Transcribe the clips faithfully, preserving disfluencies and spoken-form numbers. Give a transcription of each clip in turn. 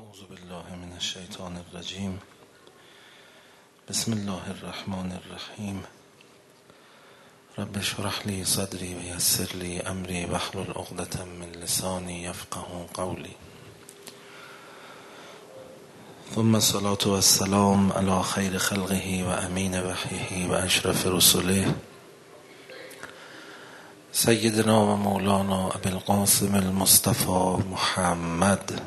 اعوذ بالله من الشیطان الرجیم. بسم الله الرحمن الرحیم. رب اشرح لی صدری و یسر لی امری واحلل عقدة من لسانی یفقهوا قولی. ثم الصلاة والسلام علی خیر خلقه و امین وحیه و اشرف رسله سیدنا و مولانا ابی القاسم المصطفى محمد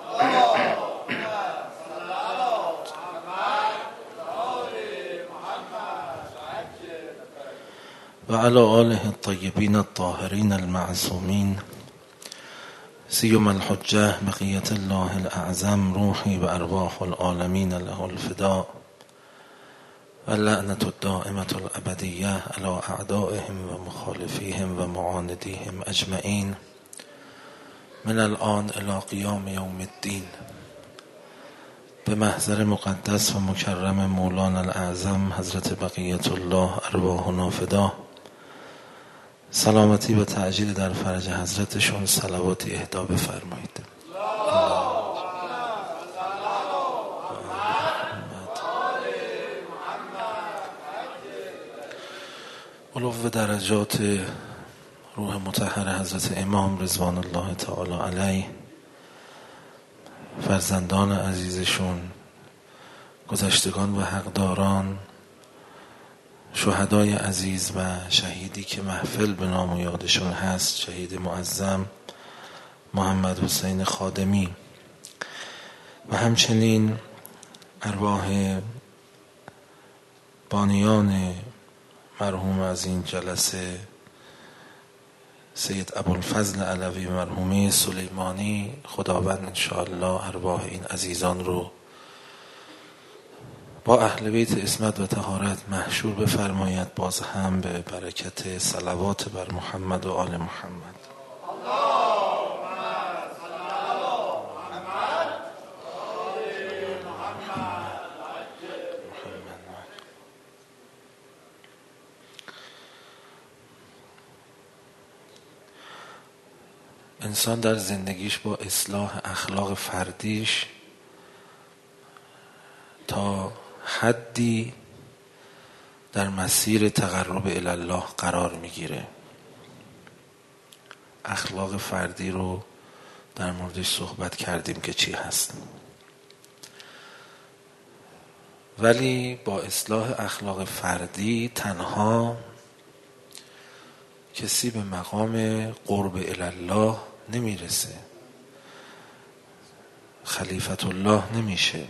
و علی آله الطیبین الطاهرین المعصومین سیما الحجة بقیة الله الاعظم روحی و ارواح العالمین له الفداء و لعنة الدائمة الابدیة علی اعدائهم و مخالفیهم و معاندیهم اجمعین من الان الی قیام یوم الدین. به محضر مقدس و مکرم مولانا الاعظم حضرت بقیت الله ارواحنا فدا، سلامتی و تعجیل در فرج حضرتشون صلواتی اهدا بفرمایید. علو درجات روح مطهر حضرت امام رضوان الله تعالی علیه، فرزندان عزیزشون، گذشتگان و حقداران، شهدای عزیز و شهیدی که محفل به نام و یادشون هست، شهید معظم محمد حسین خادمی، و همچنین ارواح بانیان مرحوم از این جلسه سید ابوالفضل علوی مرحومه سلیمانی، خداوند انشاءالله ارواح این عزیزان رو با اهل بیت عصمت و طهارت محشور بفرماید، باز هم به برکت صلوات بر محمد و آل محمد. انسان در زندگیش با اصلاح اخلاق فردیش تا حدی در مسیر تقرب الی الله قرار میگیره. اخلاق فردی رو در موردش صحبت کردیم که چی هست، ولی با اصلاح اخلاق فردی تنها کسی به مقام قرب الی الله نمیرسه، خلیفت الله نمیشه.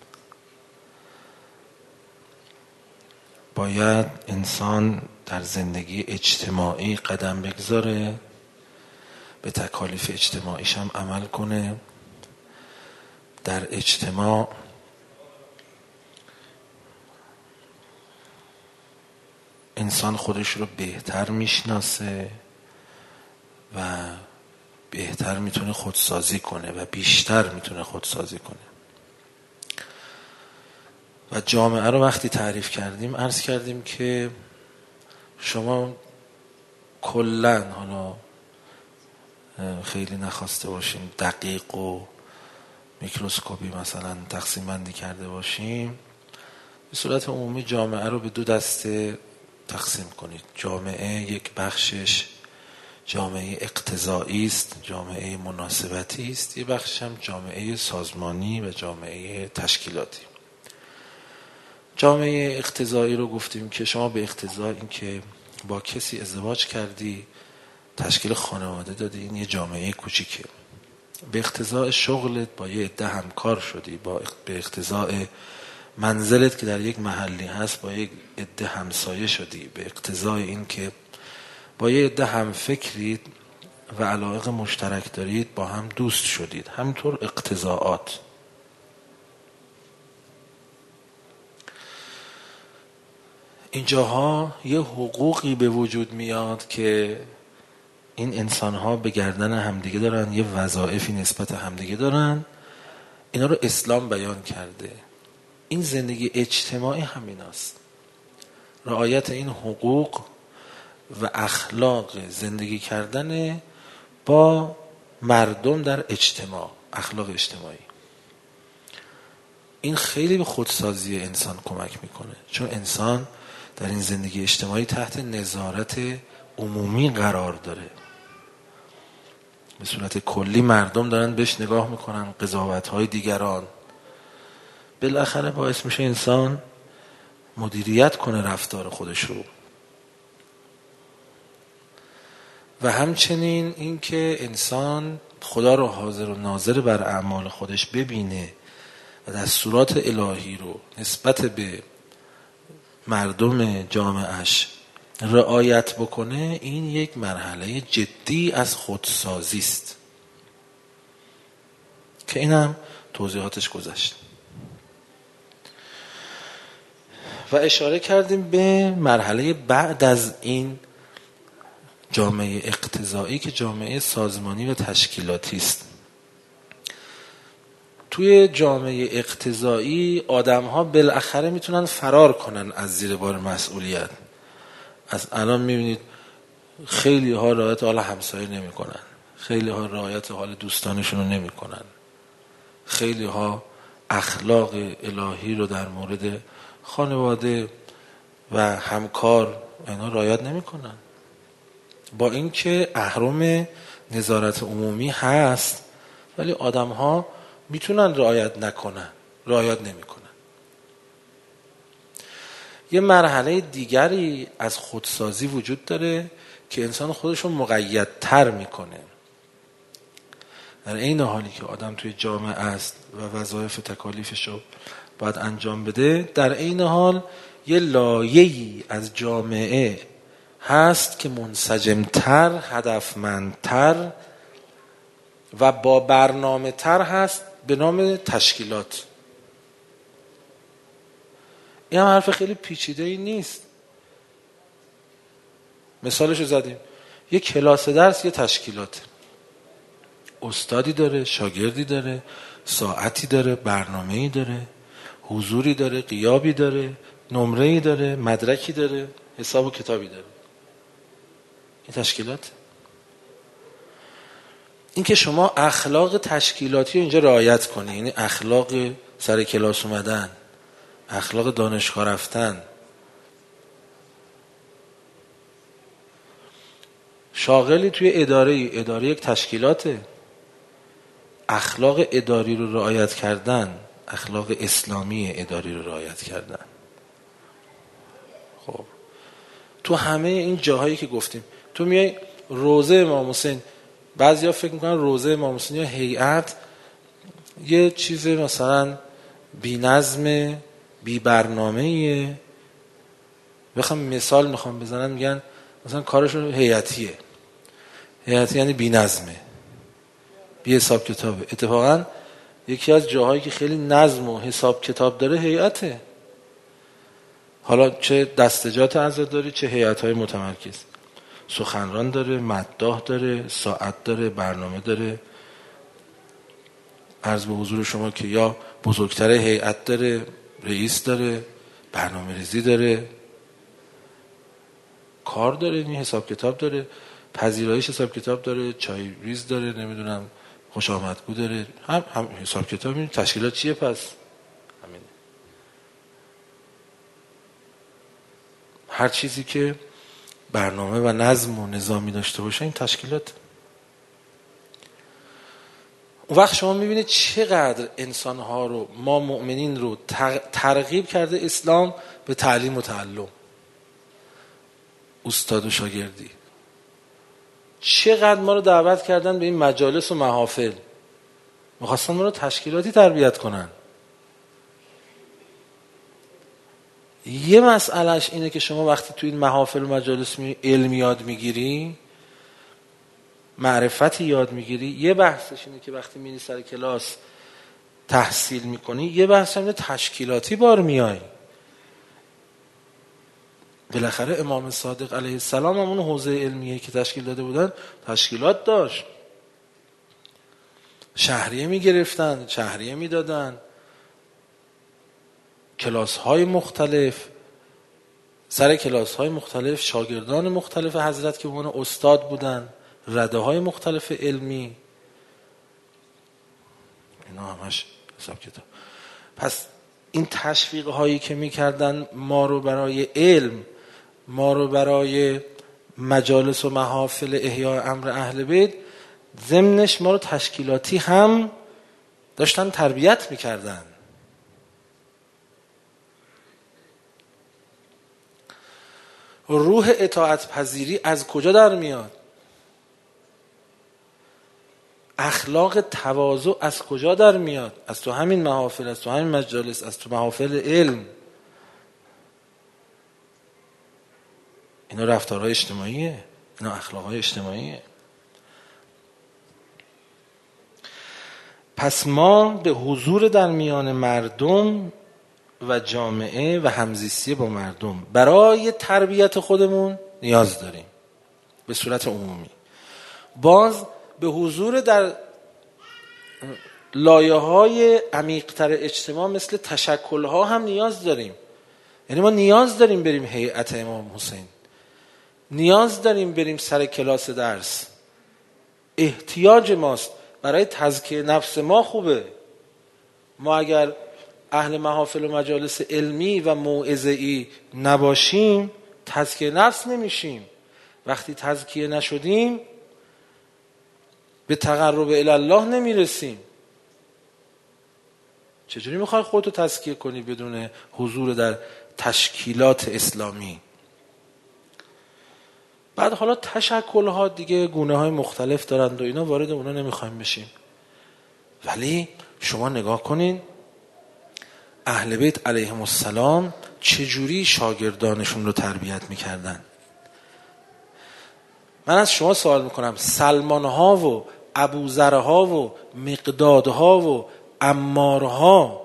باید انسان در زندگی اجتماعی قدم بگذاره، به تکالیف اجتماعیش هم عمل کنه، در اجتماع انسان خودش رو بهتر میشناسه و بهتر میتونه خودسازی کنه و بیشتر میتونه خودسازی کنه. و جامعه رو وقتی تعریف کردیم عرض کردیم که شما کلن، حالا خیلی نخواسته باشیم دقیق و میکروسکوپی مثلا تقسیم بندی کرده باشیم، به صورت عمومی جامعه رو به دو دسته تقسیم کنید. جامعه یک بخشش جامعه اقتضایی است، جامعه مناسبتی است، یک بخش هم جامعه سازمانی و جامعه تشکیلاتی. جامعه اقتضایی رو گفتیم که شما به اقتضای این که با کسی ازدواج کردی، تشکیل خانواده دادی، این یه جامعه کوچیکه. به اقتضای شغلت با یه عده همکار شدی، با به اقتضای منزلت که در یک محلی هست با یک عده همسایه شدی، به اقتضای این که با یه عده همفکرید و علایق مشترک دارید با هم دوست شدید. همینطور اقتضاعات. اینجاها یه حقوقی به وجود میاد که این انسانها به گردن همدیگه دارن، یه وظایفی نسبت همدیگه دارن. اینا رو اسلام بیان کرده. این زندگی اجتماعی همین است، رعایت این حقوق و اخلاق زندگی کردن با مردم در اجتماع، اخلاق اجتماعی. این خیلی به خودسازی انسان کمک میکنه، چون انسان در این زندگی اجتماعی تحت نظارت عمومی قرار داره. به صورت کلی مردم دارن بهش نگاه میکنن، قضاوت‌های دیگران. بالاخره باعث میشه انسان مدیریت کنه رفتار خودش رو. و همچنین این که انسان خدا رو حاضر و ناظر بر اعمال خودش ببینه و دستورات الهی رو نسبت به مردم جامعهش رعایت بکنه، این یک مرحله جدی از خودسازی است که این هم توضیحاتش گذشت. و اشاره کردیم به مرحله بعد از این جامعه اقتضایی که جامعه سازمانی و تشکیلاتی است. توی جامعه اقتضایی آدم‌ها بالاخره میتونن فرار کنن از زیر بار مسئولیت. از الان میبینید خیلی ها رعایت حال همسایه نمی کنن، خیلی ها رعایت حال دوستانشون رو نمی کنن، خیلی ها اخلاق الهی رو در مورد خانواده و همکار اینا رعایت نمی کنن، با اینکه اهرم نظارت عمومی هست ولی آدم ها میتونن رعایت نکنن، رعایت نمی کنن. یه مرحله دیگری از خودسازی وجود داره که انسان خودش رو مقیدتر میکنه. در این حالی که آدم توی جامعه است و وظایف تکالیفش رو باید انجام بده، در این حال یه لایه‌ای از جامعه هست که منسجمتر، هدفمندتر و با برنامه تر هست به نام تشکیلات. این هم حرف خیلی پیچیده ای نیست. مثالشو زدیم، یه کلاس درس یه تشکیلات، استادی داره، شاگردی داره، ساعتی داره، برنامه‌ای داره، حضوری داره، غیابی داره، نمره‌ای داره، مدرکی داره، حساب و کتابی داره. این تشکیلات. این که شما اخلاق تشکیلاتی رو اینجا رعایت کنی، یعنی اخلاق سر کلاس اومدن، اخلاق دانشگاه رفتن، شاغلی توی اداره، اداره یک تشکیلاته، اخلاق اداری رو رعایت کردن، اخلاق اسلامی اداری رو رعایت کردن. خب تو همه این جاهایی که گفتیم، تو میای روضه امام حسین، بعضیا فکر میکنن روضه امام حسین یا هیئت یه چیز مثلا بی نظم، بی برنامه‌ایه. بخوام مثال میخوام بزنم، میگن مثلا کارشون هیئتیه، هیئتی یعنی بی نظمه، بی حساب کتابه. اتفاقا یکی از جاهایی که خیلی نظم و حساب کتاب داره هیئته. حالا چه دستجات عزاداری چه هیئت‌های متمرکز، سخنران داره، مداح داره، ساعت داره، برنامه داره. عرض به حضور شما که یا بزرگتر هیئت داره، رئیس داره، برنامه ریزی داره، کار داره، این حساب کتاب داره، پذیرایش حساب کتاب داره، چای ریز داره، نمیدونم خوش آمدگو داره، هم هم حساب کتاب. این تشکیلات چیه پس؟ همینه. هر چیزی که برنامه و نظم و نظامی داشته باشه این تشکیلات. اون وقت شما میبینید چقدر انسانها رو، ما مؤمنین رو ترغیب کرده اسلام به تعلیم و تعلم، استاد و شاگردی. چقدر ما رو دعوت کردن به این مجالس و محافل، میخواستن ما رو تشکیلاتی تربیت کنن. یه مسئلهش اینه که شما وقتی تو این محافل و مجالس علم یاد میگیری، معرفتی یاد میگیری، یه بحثش اینه که وقتی میری سر کلاس تحصیل میکنی، یه بحث اینه تشکیلاتی بار میای. بالاخره امام صادق علیه السلام همون حوزه علمیه که تشکیل داده بودن تشکیلات داشت، شهریه میگرفتن، شهریه میدادن، کلاس های مختلف، سر کلاس های مختلف شاگردان مختلف حضرت که بهمان استاد بودن، رده های مختلف علمی، اینا همش حساب کتاب. پس این تشویق هایی که میکردن ما رو برای علم، ما رو برای مجالس و محافل احیاء امر اهل بیت، ضمنش ما رو تشکیلاتی هم داشتن تربیت میکردن. روح اطاعت پذیری از کجا در میاد؟ اخلاق تواضع از کجا در میاد؟ از تو همین محافل، از تو همین مجالس، از تو محافل علم. اینا رفتارهای اجتماعیه، اینا اخلاقهای اجتماعیه. پس ما به حضور در میان مردم و جامعه و همزیستی با مردم برای تربیت خودمون نیاز داریم به صورت عمومی. باز به حضور در لایه‌های عمیق‌تر اجتماع مثل تشکل‌ها هم نیاز داریم. یعنی ما نیاز داریم بریم هیئت امام حسین، نیاز داریم بریم سر کلاس درس، احتیاج ماست. برای تزکیه نفس ما خوبه. ما اگر اهل محافل و مجالس علمی و موعظه‌ای نباشیم تزکیه نفس نمیشیم. وقتی تزکیه نشدیم به تقرب الی الله نمیرسیم. چجوری میخوای خودتو تزکیه کنی بدون حضور در تشکیلات اسلامی؟ بعد حالا تشکل‌ها دیگه گونه‌های مختلف دارند و اینا وارد اونا نمیخوایم بشیم، ولی شما نگاه کنین اهل بیت علیهم السلام چجوری شاگردانشون رو تربیت میکردن. من از شما سوال میکنم سلمان‌ها و ابوذرها و مقدادها و عمارها،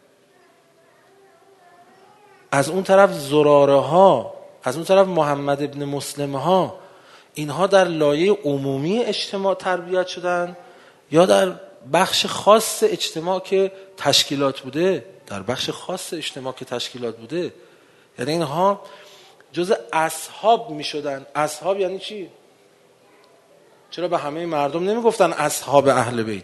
از اون طرف زراره ها، از اون طرف محمد ابن مسلم ها، اینها در لایه عمومی اجتماع تربیت شدن یا در بخش خاص اجتماع که تشکیلات بوده؟ در بخش خاص اجتماع که تشکیلات بوده. یعنی اینها جز اصحاب می شدن. اصحاب یعنی چی؟ چرا به همه مردم نمی گفتن اصحاب اهل بیت؟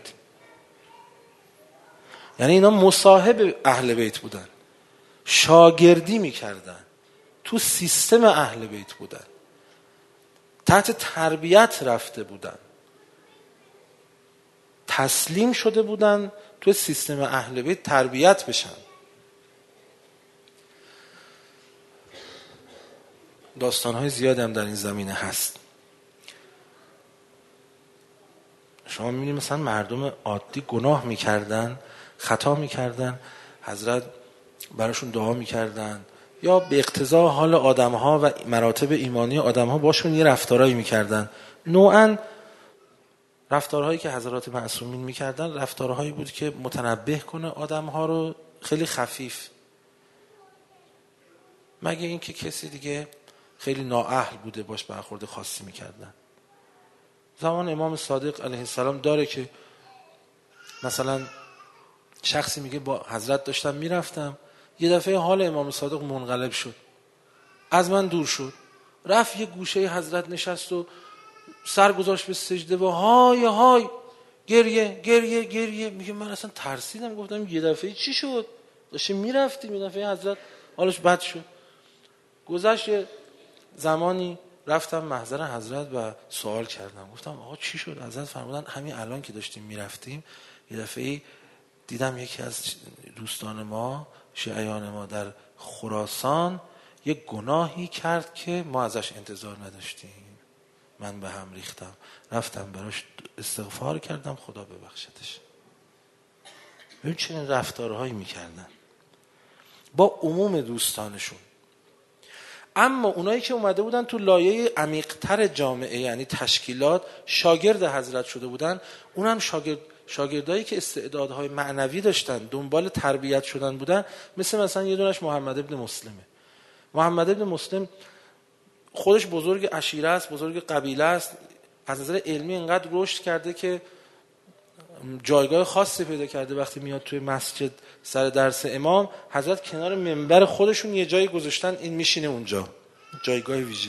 یعنی اینا مصاحب اهل بیت بودن، شاگردی می کردن، تو سیستم اهل بیت بودن، تحت تربیت رفته بودن، تسلیم شده بودن تو سیستم اهل بیت تربیت بشن. داستان‌های زیادی هم در این زمینه هست. شما می‌بینید مثلا مردم عادی گناه می‌کردن، خطا می‌کردن، حضرت براشون دعا می‌کردن یا به اقتضا حال آدم‌ها و مراتب ایمانی آدم‌ها باشون یه رفتارایی می‌کردن. نوعاً رفتارهایی که حضرات معصومین می‌کردن رفتارهایی بود که متنبه کنه آدم‌ها رو، خیلی خفیف، مگه اینکه کسی دیگه خیلی نااهل بوده باش برخورد خاصی می‌کردن. زمان امام صادق علیه السلام داره که مثلا شخصی میگه با حضرت داشتم میرفتم، یه دفعه حال امام صادق منقلب شد، از من دور شد، رفت یه گوشه حضرت نشست و سر گذاشت به سجده و های های گریه گریه گریه. میگه من اصلا ترسیدم، گفتم یه دفعه چی شد؟ داشتیم میرفتیم یه دفعه حضرت حالش بد شد. گذشت زمانی رفتم محضر حضرت و سوال کردم، گفتم آقا چی شد؟ حضرت فرمودن همین الان که داشتیم میرفتیم یه دفعه دیدم یکی از دوستان ما، شیعیان ما در خراسان، یک گناهی کرد که ما ازش انتظار نداشتیم. من به هم ریختم، رفتم براش استغفار کردم، خدا ببخشتش. ببین چه رفتارهایی میکردن با عموم دوستانشون. اما اونایی که اومده بودن تو لایه عمیق‌تر جامعه، یعنی تشکیلات، شاگرد حضرت شده بودن، اونم شاگرد شاگردایی که استعدادهای معنوی داشتن، دنبال تربیت شدن بودن، مثل مثلا یه دونش محمد ابن مسلمه. محمد ابن مسلم خودش بزرگ عشیره است، بزرگ قبیله است، از نظر علمی اینقدر رشد کرده که جایگاه خاصی پیدا کرده. وقتی میاد توی مسجد سر درس امام، حضرت کنار منبر خودشون یه جایی گذاشتن، این میشینه اونجا، جایگاه ویژه.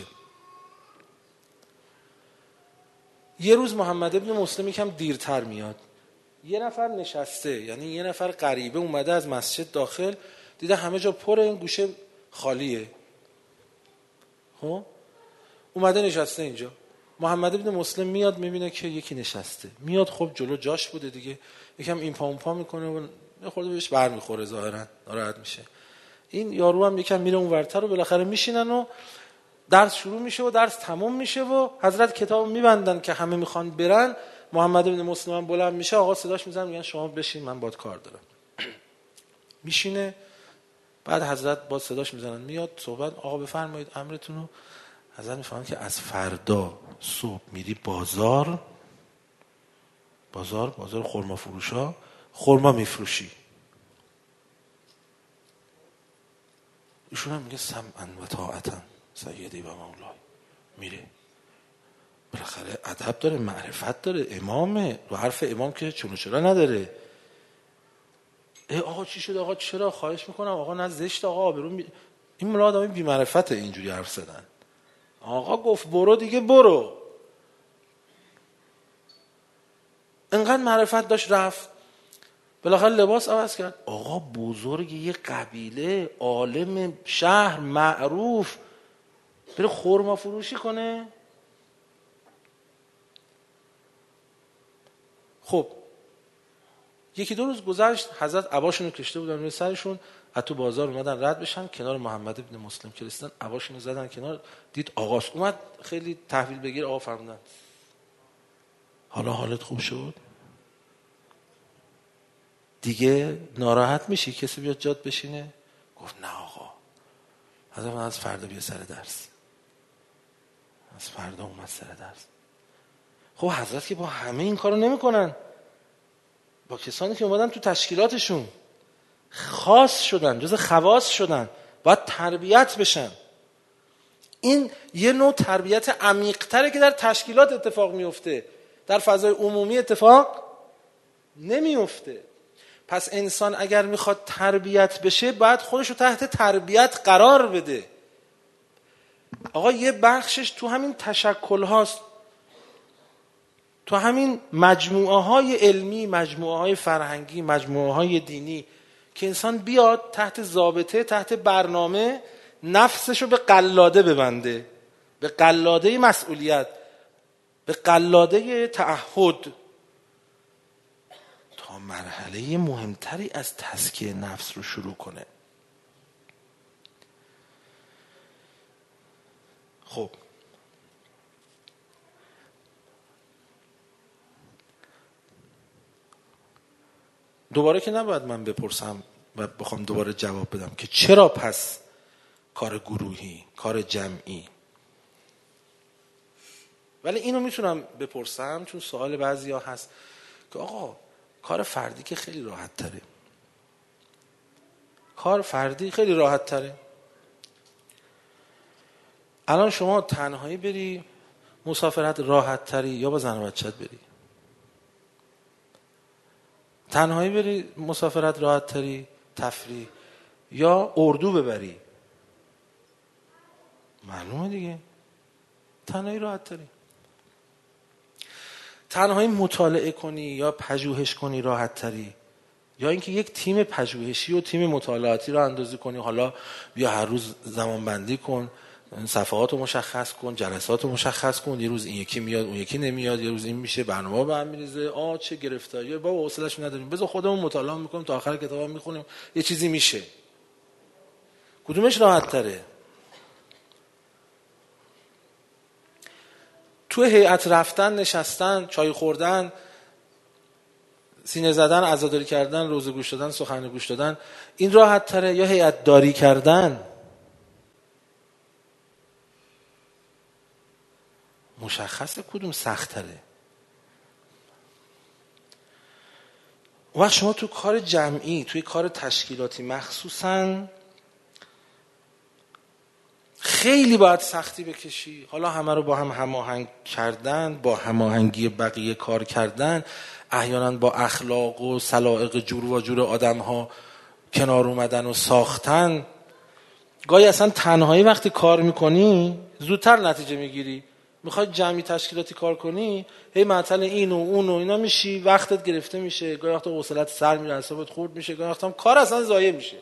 یه روز محمد ابن مسلم یکم دیرتر میاد، یه نفر نشسته، یعنی یه نفر غریبه اومده از مسجد داخل، دیده همه جا پر، این گوشه خالیه، خب اومده نشسته اینجا. محمد بن مسلم میاد میبینه که یکی نشسته، میاد خب جلو جاش بوده دیگه، یکم این پا اون پا میکنه و یه خورده بهش بر میخوره، ظاهرا ناراحت میشه. این یارو هم یکم میره اون ورتر و بالاخره میشینن و درس شروع میشه و درس تموم میشه و حضرت کتاب میبندن که همه میخوان برن. محمد بن مسلم هم بلند میشه، آقا صداش میزنن میگن شما بشین من باهات کار دارم. میشینه، بعد حضرت با صداش میزنن میاد صحبت، آقا بفرمایید امرتون رو. حضرت میفهمن که از فردا صبح میری بازار، بازار بازار خرما فروشا، خرما میفروشی. ایشون هم میگه سمعا و طاعتا سیدی و مولای، میره. بالاخره ادب داره، معرفت داره، امامه، رو حرف امام که چون چرا نداره. ای آقا چی شد آقا چرا، خواهش میکنم آقا نه زشت آقا آبرو می... این ملا آدمی بی معرفته اینجوری حرف زدن. آقا گفت برو دیگه برو. انقدر معرفت داشت رفت، بالاخره لباس عوض کرد. آقا بزرگ یه قبیله، عالم شهر معروف، بره خرما فروشی کنه. خب یکی دو روز گذشت، حضرت عباشونو کشته بودن روی سرشون، از تو بازار اومدن رد بشن، کنار محمد ابن مسلم که رسیدن عباشونو زدن کنار، دید آقاست، اومد خیلی تحویل بگیر. آقا فرمودن حالا حالت خوب شد؟ دیگه ناراحت میشی کسی بیاد جات بشینه؟ گفت نه آقا. حضرت من از فردا بیا سر درس، از فردا اومد سر درس. خب حضرت که با همه این کارو نمیکنن، با کسانی که اومدن تو تشکیلاتشون خاص شدن، جز خواص شدن، باید تربیت بشن. این یه نوع تربیت عمیق‌تره که در تشکیلات اتفاق میفته، در فضای عمومی اتفاق نمیفته. پس انسان اگر میخواد تربیت بشه باید خودشو تحت تربیت قرار بده. آقا یه بخشش تو همین تشکل هاست، تو همین مجموعه های علمی، مجموعه های فرهنگی، مجموعه های دینی، که انسان بیاد تحت ضابطه، تحت برنامه نفسشو به قلاده ببنده، به قلاده مسئولیت، به قلاده تعهد، تا مرحله مهمتری از تزکیه نفس رو شروع کنه. خب دوباره که نباید من بپرسم و بخوام دوباره جواب بدم که چرا پس کار گروهی، کار جمعی. ولی اینو میتونم بپرسم چون سوال بعضیا هست که آقا کار فردی که خیلی راحت تره، کار فردی خیلی راحت تره. الان شما تنهایی بری مسافرت راحت تری یا با زن و بچت بری؟ تنهایی بری مسافرت راحت تری، تفریح، یا اردو ببری؟ معلومه دیگه تنهایی راحت تری. تنهایی مطالعه کنی یا پژوهش کنی راحت تری، یا اینکه یک تیم پژوهشی و تیم مطالعاتی رو اندازی کنی، حالا بیا هر روز زمان بندی کن، صفحات رو مشخص کن، جلسات رو مشخص کن، یه روز این یکی میاد اون یکی نمیاد، یه روز این میشه برنامه به هم میریزه، آ چه گرفتاریه، بابا حوصله‌اش نداریم، بذار خودمون مطالعه میکنیم تا آخر کتابا میخونیم یه چیزی میشه. کدومش راحت تره؟ تو هیئت رفتن، نشستن، چای خوردن، سینه زدن، عزاداری کردن، روزه گوش دادن، سخن گوش دادن، این راحت تره یا هیئت داری کردن؟ مشخصه کدوم سخت تره. وقت شما تو کار جمعی، توی کار تشکیلاتی مخصوصاً خیلی باید سختی بکشی. حالا همه رو با هم هماهنگ کردن، با هماهنگی بقیه کار کردن، احیانا با اخلاق و سلائق جور و جور آدم ها کنار اومدن و ساختن. گاهی اصلا تنهایی وقتی کار میکنی زودتر نتیجه میگیری. میخوای جمعی تشکیلاتی کار کنی، هی معطل این و اون و اینا میشی، وقتت گرفته میشه، گاهی وقتا حوصله‌ت سر میره، اعصابت خورد میشه، گاهی وقتا کار اصلا ضایع میشه.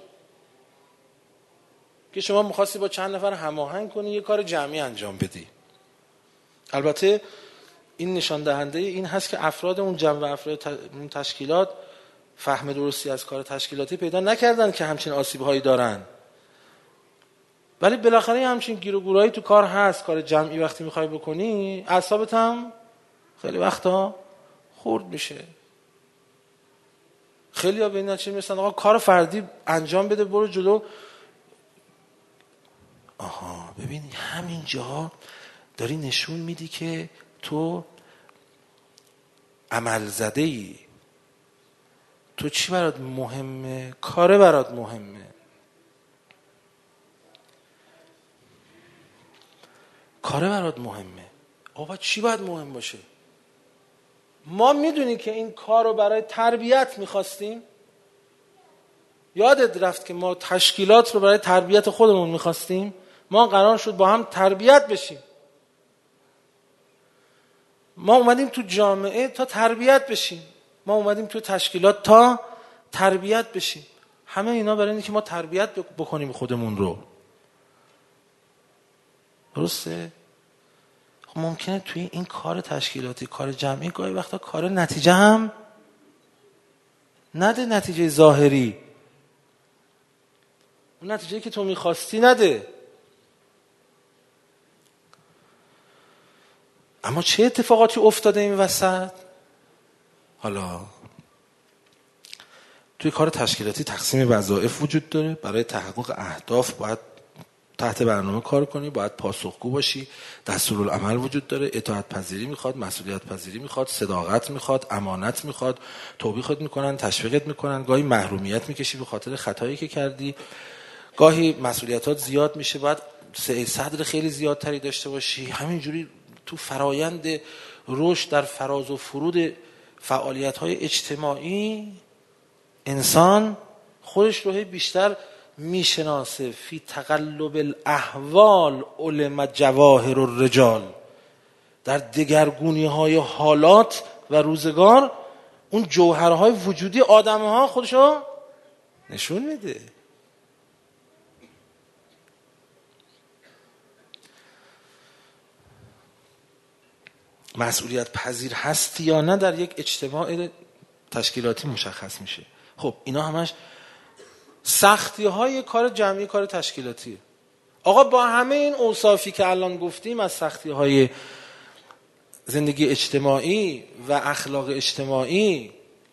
که شما میخواستی با چند نفر هماهنگ کنی یه کار جمعی انجام بدی. البته این نشان دهنده این هست که افراد اون جمع و افراد اون تشکیلات فهم درستی از کار تشکیلاتی پیدا نکردن که همچین آسیب‌هایی دارن. ولی بالاخره همچین گیر و گورایی تو کار هست. کار جمعی وقتی میخوای بکنی اعصابت هم خیلی وقتا خورد میشه. خیلی ها به این نتیجه میرسن آقا کار فردی انجام بده برو جلو. آها ببین همین جا داری نشون میدی که تو عمل زده ای. تو چی برات مهمه؟ کاره برات مهمه. کاره برات مهمه. آقا چی باید مهم باشه؟ ما میدونیم که این کار رو برای تربیت میخواستیم. یادت رفت که ما تشکیلات رو برای تربیت خودمون میخواستیم. ما قرار شد با هم تربیت بشیم. ما اومدیم تو جامعه تا تربیت بشیم. ما اومدیم تو تشکیلات تا تربیت بشیم. همه اینا برای اینه که ما تربیت بکنیم خودمون رو. درسته؟ خب ممکنه توی این کار تشکیلاتی، کار جمعی، گاهی وقتا کار نتیجه هم نده، نتیجه ظاهری، اون نتیجه که تو میخواستی نده. اما چه اتفاقاتی افتاده این وسط؟ حالا توی کار تشکیلاتی تقسیم وظایف وجود داره. برای تحقق اهداف باید تحت برنامه کار کنی، باید پاسخگو باشی، دستورالعمل وجود داره، اطاعت پذیری میخواد، مسئولیت پذیری میخواد، صداقت میخواد، امانت میخواد، توبیخت میکنن، تشویقت میکنن، گاهی محرومیت میکشی به خاطر خطایی که کردی، گاهی مسئولیتات زیاد میشه، باید صدر خیلی زیادتری داشته باشی. همینجوری تو فرایند رشد در فراز و فرود فعالیت‌های اجتماعی انسان خودش رو بیشتر میشناسه. فی تقلب الاحوال علم جواهر الرجال. در دگرگونی‌های حالات و روزگار اون جوهرهای وجودی آدم‌ها خودش رو نشون میده. مسئولیت پذیر هستی یا نه در یک اجتماع تشکیلاتی مشخص میشه. خب اینا همش سختی های کار جمعی، کار تشکیلاتی. آقا با همه این اوصافی که الان گفتیم از سختی های زندگی اجتماعی و اخلاق اجتماعی،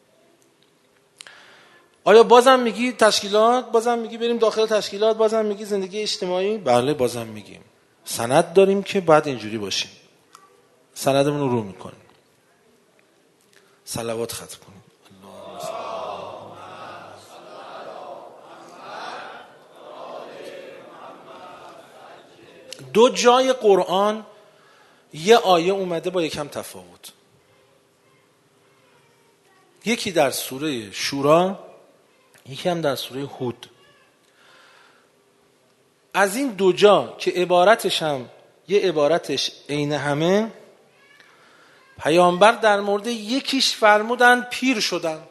آیا بازم میگی تشکیلات؟ بازم میگی بریم داخل تشکیلات؟ بازم میگی زندگی اجتماعی؟ بله بازم میگیم. سند داریم که بعد اینجوری باشیم. سندمون رو رو میکنیم. صلوات ختم کنیم. دو جای قرآن یه آیه اومده با یکم تفاوت. یکی در سوره شورا، یکی هم در سوره هود. از این دو جا که عبارتش هم یه عبارتش عین همه، پیامبر در مورد یکیش فرمودن پیر شدن.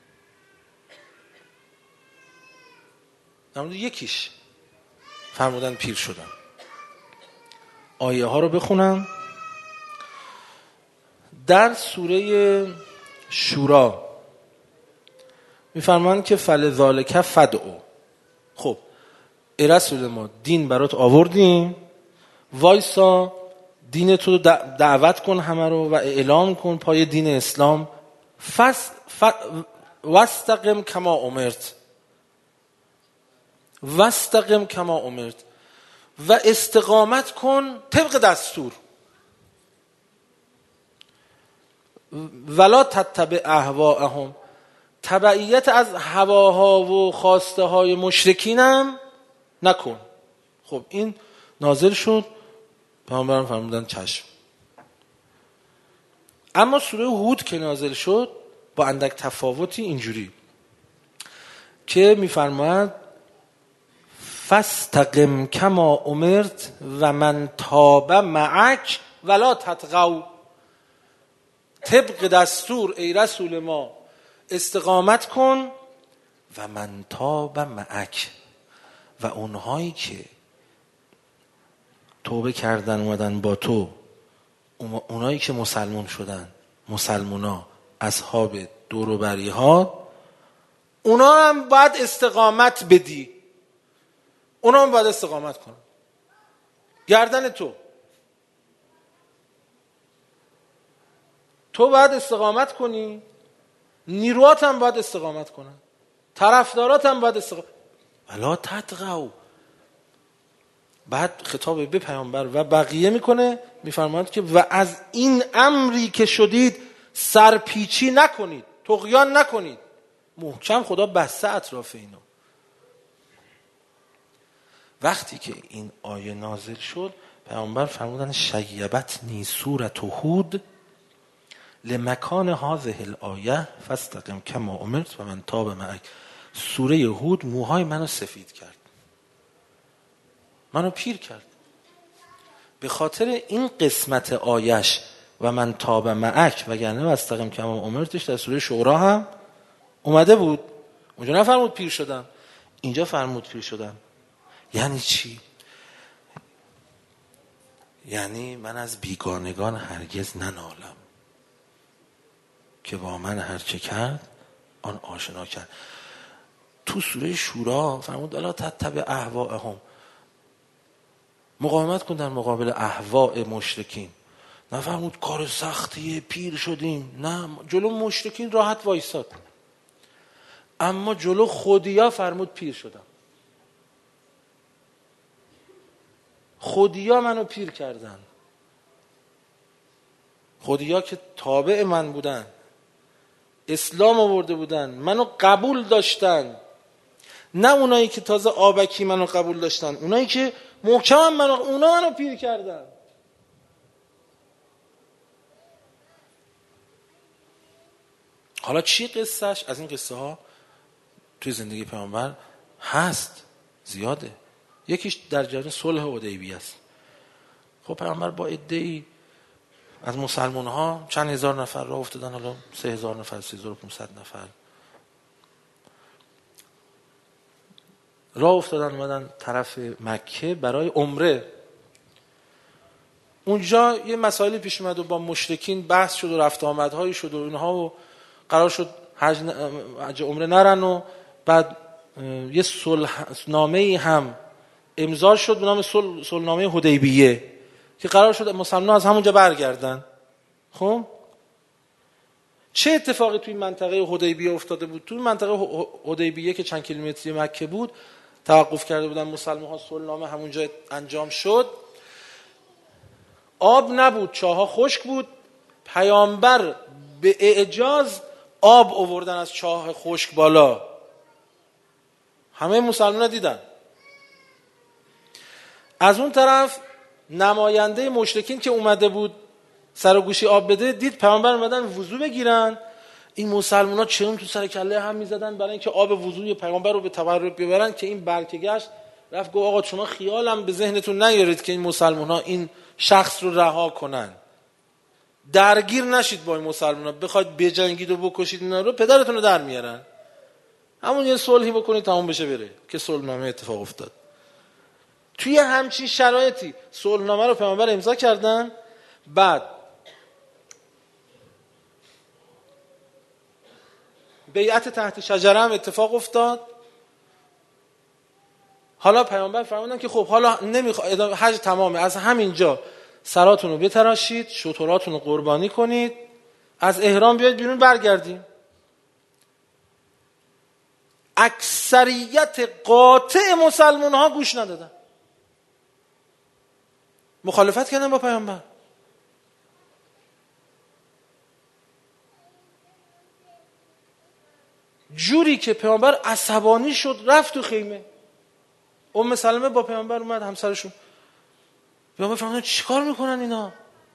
در مورد یکیش فرمودن پیر شدن. آیه ها رو بخونم. در سوره شورا میفرمان که فلذالک فدعو. خب ای رسول ما دین برات آوردیم، وایسا دین تو دعوت کن همه رو و اعلام کن پای دین اسلام. فس ف... واستقم کما امرت، واستقم کما امرت، و استقامت کن طبق دستور. ولا تتبع اهواءهم، تبعیت از هواها و خواسته های مشرکینم نکن. خب این نازل شد، پیامبران فرمودن چشم. اما سوره هود که نازل شد با اندک تفاوتی اینجوری که میفرماید فاستقم کما امرت و من تاب معک ولا تطغوا، طبق دستور ای رسول ما استقامت کن. و من تاب معک، و اونهایی که توبه کردن اومدن با تو، اونایی که مسلمون شدن، مسلمونا اصحاب دور و بری ها، اونا هم باید استقامت بدی، اونا هم باید استقامت کنن. گردن تو تو باید استقامت کنی، نیروات هم باید استقامت کنن، طرفدارات هم باید استقامت. ولا تطغوا. بعد خطاب به پیامبر و بقیه میکنه، میفرماید که و از این امری که شدید سرپیچی نکنید، طغیان نکنید. محکم خدا بسته اطراف اینو. وقتی که این آیه نازل شد، پیامبر فرمودن شیبتنی سورة هود لمکان هذه الآیه فاستقم کما امرت و من تاب معک. سوره هود موهای منو سفید کرد، منو پیر کرد. به خاطر این قسمت آیش و من تاب معک، وگرنه واستقم کما امرتش در سوره شورا هم اومده بود. اونجا نفرمود پیر شدم، اینجا فرمود پیر شدم. یعنی چی؟ یعنی من از بیگانگان هرگز ننالم که با من هرچه کرد آن آشنا کرد. تو سوره شورا فرمود الا تتبع اهواءهم، مقاومت کن در مقابل اهواء مشرکین. نفرمود کار سختیه پیر شدیم، نه، جلو مشرکین راحت وایساد، اما جلو خودیا فرمود پیر شدم. خودیا منو پیر کردن، خودیا که تابع من بودن، اسلام آورده بودن، منو قبول داشتن، نه اونایی که تازه آبکی منو قبول داشتن، اونایی که محکم منو، اونا منو پیر کردن. حالا چی قصهش؟ از این قصه ها توی زندگی پیامبر هست، زیاده. یکیش در جریان صلح حدیبیه است. خب پیامبر با عده‌ای از مسلمان ها چند هزار نفر راه افتادن، حالا سه هزار نفر، سه هزار و پانصد نفر راه افتادن، اومدن طرف مکه برای عمره. اونجا یه مسائلی پیش اومد و با مشرکین بحث شد و رفت آمدهایی شد و اینها، و قرار شد حج, حج عمره نرن. و بعد یه صلح نامه‌ای هم امضا شد به نام صلح نامه حدیبیه که قرار شد مسلمان‌ها از همونجا برگردن. خب چه اتفاقی توی منطقه حدیبیه افتاده بود؟ توی منطقه حدیبیه که چند کیلومتری مکه بود توقف کرده بودن مسلمان‌ها، صلح نامه همونجا انجام شد. آب نبود، چاه‌ها خشک بود. پیامبر به اعجاز آب آوردن از چاه خشک بالا، همه مسلمان‌ها دیدن. از اون طرف نماینده مشرکین که اومده بود سر و گوشی آب بده، دید پیامبر اومدن وضو بگیرن. این مسلمان‌ها چون تو سر کله هم میزدن برای اینکه آب وضوی پیامبر رو به تبرک ببرن، که این برگشت رفت گفت آقا شما خیالم به ذهنتون نیارید که این مسلمان‌ها این شخص رو رها کنن، درگیر نشید با این مسلمان‌ها، بخواید بجنگید و بکشید اینا رو، پدرتون رو در میارن. همون یه صلحی بکنید تمام بشه بره، که صلحنامه اتفاق افتاد. توی همچین شرایطی صلحنامه رو پیامبر امضا کردن. بعد بیعت تحت شجره هم اتفاق افتاد. حالا پیامبر فرمودن که خب حالا نمیخواد حج تمامه، از همینجا سراتون رو بتراشید، شتراتون رو قربانی کنید، از احرام بیاید بیرون برگردیم. اکثریت قاطع مسلمان ها گوش ندادن، مخالفت کردن با پیامبر. جوری که پیامبر عصبانی شد رفت تو خیمه. ام سلمه با پیامبر اومد، همسرشون. پیامبر فرمودن چیکار میکنن اینا؟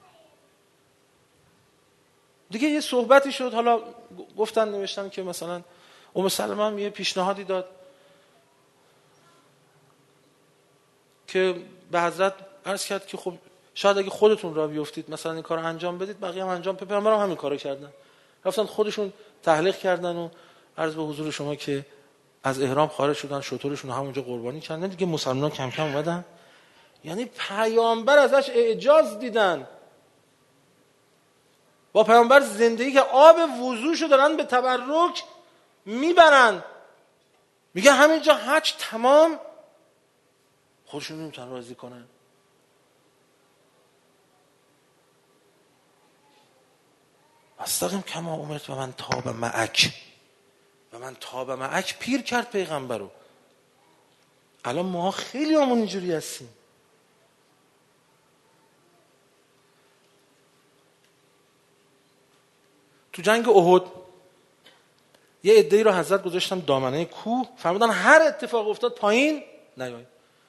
دیگه یه صحبتی شد، حالا گفتن نوشتن که مثلا ام سلمه هم یه پیشنهادی داد که به حضرت عرض کرد که خب شاید اگه خودتون را بیفتید مثلا این کارو انجام بدید، بقیه هم انجام بدن. پیامبران هم همین کارو کردن، رفتن خودشون تحلیق کردن و عرض به حضور شما که از احرام خارج شدن، شترشون رو همونجا قربانی کردن دیگه. مسلمانان کم کم اومدن، یعنی پیامبر ازش اعجاز دیدن. با پیامبر زندگی که آب وضوشو دارن به تبرک میبرن، میگه همینجا حج تمام، خودشون نمیتونن راضی کنن. استقیم کما امرت و من تاب معک و من تاب معک. پیر کرد پیغمبر رو. الان ما خیلی همون اینجوری هستیم. تو جنگ احد یه عده‌ای رو حضرت گذاشتن دامنه کوه، فرمودن هر اتفاق افتاد پایین نیاید.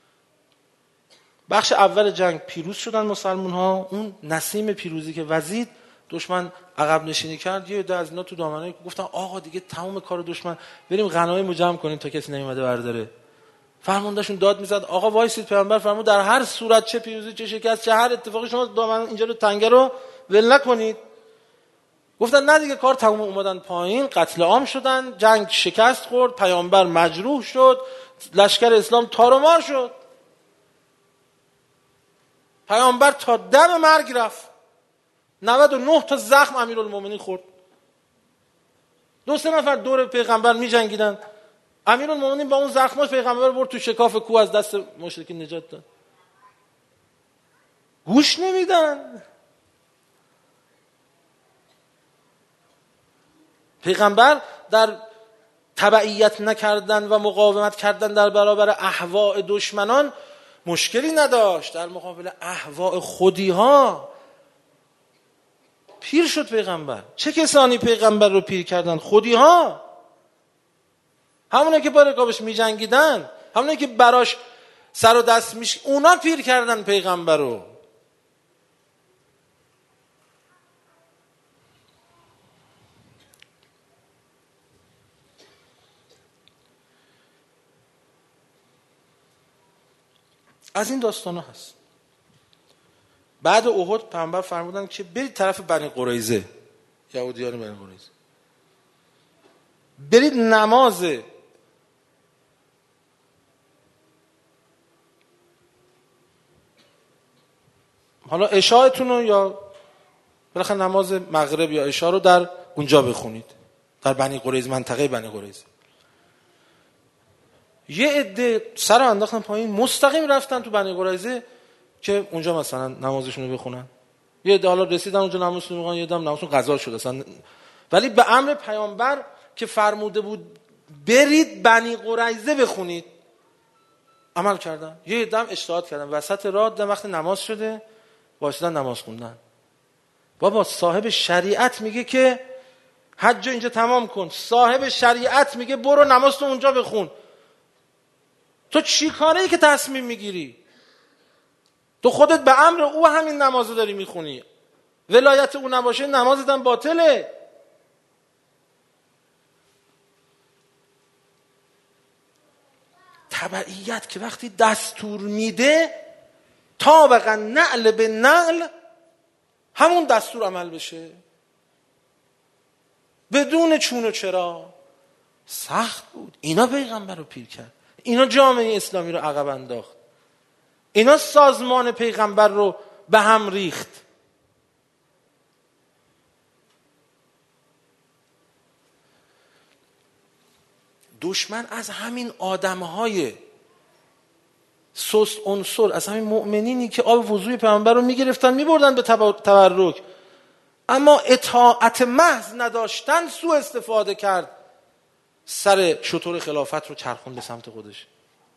بخش اول جنگ پیروز شدن مسلمان ها، اون نسیم پیروزی که وزید دشمن عقب نشینی کرد، یه عده از اینا تو دامنه کوه گفتن آقا دیگه تمام کار دشمن، بریم غنایم رو جمع کنیم تا کسی نمیاد برداره. فرماندهشون داد میزد آقا وایسید. پیامبر فرمود در هر صورت، چه پیروزی چه شکست چه هر اتفاقی، شما دامن اینجا رو تنگه رو ول نکنید. گفتن نه دیگه کار تموم، اومدن پایین، قتل عام شدن، جنگ شکست خورد، پیامبر مجروح شد، لشکر اسلام تار و مار شد. پیامبر تا دم مرگ رفت، نود و نه تا زخم امیرالمومنین خورد. دو سه نفر دور پیغمبر می جنگیدن، امیرالمومنین با اون زخماش پیغمبر برد تو شکاف کوه، از دست مشرکین نجات داد. گوش نمیدن. پیغمبر در تبعیت نکردن و مقاومت کردن در برابر اهواء دشمنان مشکلی نداشت، در مقابل اهواء خودی ها پیر شد پیغمبر. چه کسانی پیغمبر رو پیر کردن؟ خودی ها، همونه که با رقابش می جنگیدن، همونه که براش سر و دست میش، اونا پیر کردن پیغمبر رو. از این داستان ها هست. بعد احد پیامبر فرمودن که برید طرف بنی قریظه، یهودیان بنی قریظه، برید نماز حالا عشاءتون رو یا بالاخره نماز مغرب یا عشاء رو در اونجا بخونید، در بنی قریظه، منطقه بنی قریظه. یه عده سر رو انداختن پایین، مستقیم رفتن تو بنی قریظه که اونجا مثلا نمازشون رو بخونن. یه عده حالا رسیدن اونجا نمازشون رو بخونن، یه عده نمازشون قضا شد اصلا. ولی به امر پیامبر که فرموده بود برید بنی قریظه بخونید، عمل کردن. یه عده هم اجتهاد کردن، وسط راه دیدن وقت نماز شده وایسادن نماز خوندن. بابا صاحب شریعت میگه که حج اینجا تمام کن، صاحب شریعت میگه برو نماز تو اونجا بخون، تو چی کاره ای که تصمیم میگیری؟ تو خودت به امر او همین نمازو داری میخونی، ولایت او نباشه نمازت هم باطله. تبعیت که وقتی دستور میده طابقا نعل به نعل همون دستور عمل بشه، بدون چون و چرا. سخت بود. اینا پیغمبر رو پیر کرد، اینا جامعه اسلامی رو عقب انداخت، اینا سازمان پیغمبر رو به هم ریخت. دشمن از همین آدمهای سست عنصر، از همین مؤمنینی که آب وضوی پیغمبر رو میگرفتن میبردن به تبرک، اما اطاعت محض نداشتن، سوء استفاده کرد، سر شتر خلافت رو چرخون به سمت خودش.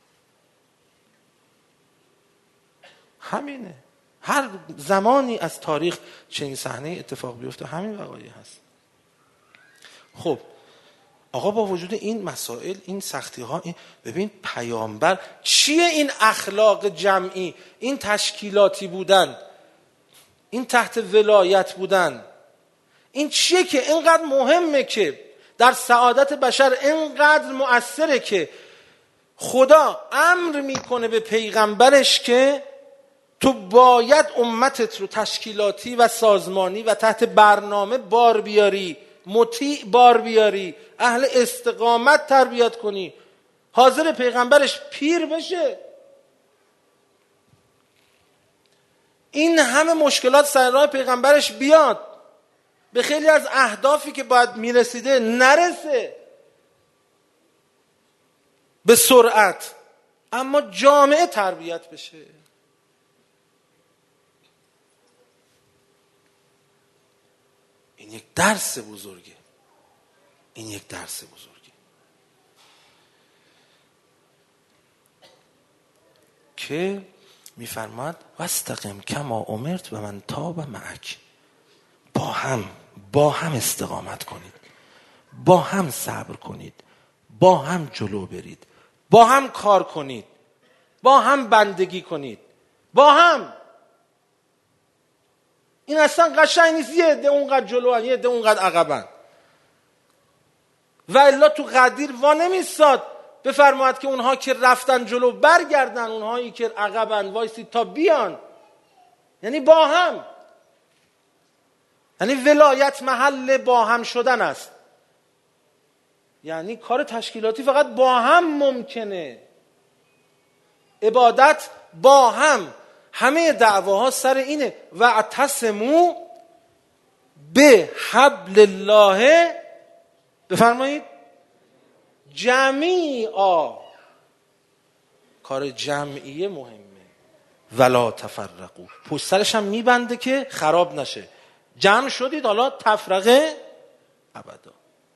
همینه. هر زمانی از تاریخ چنین صحنه اتفاق بیفته همین وقایع هست. خب آقا با وجود این مسائل، این سختی ها، این ببین پیامبر چیه؟ این اخلاق جمعی، این تشکیلاتی بودن، این تحت ولایت بودن، این چیه که اینقدر مهمه، که در سعادت بشر اینقدر مؤثره که خدا امر میکنه به پیغمبرش که تو باید امتت رو تشکیلاتی و سازمانی و تحت برنامه بار بیاری، مطیع بار بیاری، اهل استقامت تربیت کنی. حاضر پیغمبرش پیر بشه. این همه مشکلات سر راه پیغمبرش بیاد، به خیلی از اهدافی که باید میرسیده نرسه به سرعت، اما جامعه تربیت بشه. این یک درس بزرگه. این یک درس بزرگه. که میفرماد واستقم کما امرت و من تاب معک. با هم با هم استقامت کنید، با هم صبر کنید، با هم جلو برید، با هم کار کنید، با هم بندگی کنید، با هم. این اصلا قشنگ نیست یه عده اونقدر جلوان یه عده اونقدر عقبن. و الا تو قدیر وا نمیستاد بفرماید که اونها که رفتن جلو برگردن، اونهایی که عقبن وایسی تا بیان. یعنی با هم، یعنی ولایت محل با هم شدن است. یعنی کار تشکیلاتی فقط با هم ممکنه، عبادت با هم. همه دعواها سر اینه واعتصموا بحبل الله، بفرمایید، جمیعا. کار جمعیه مهمه. ولا تفرقوا، پشت سرش هم میبنده که خراب نشه. جمع شدید حالا تفرقه ابدا.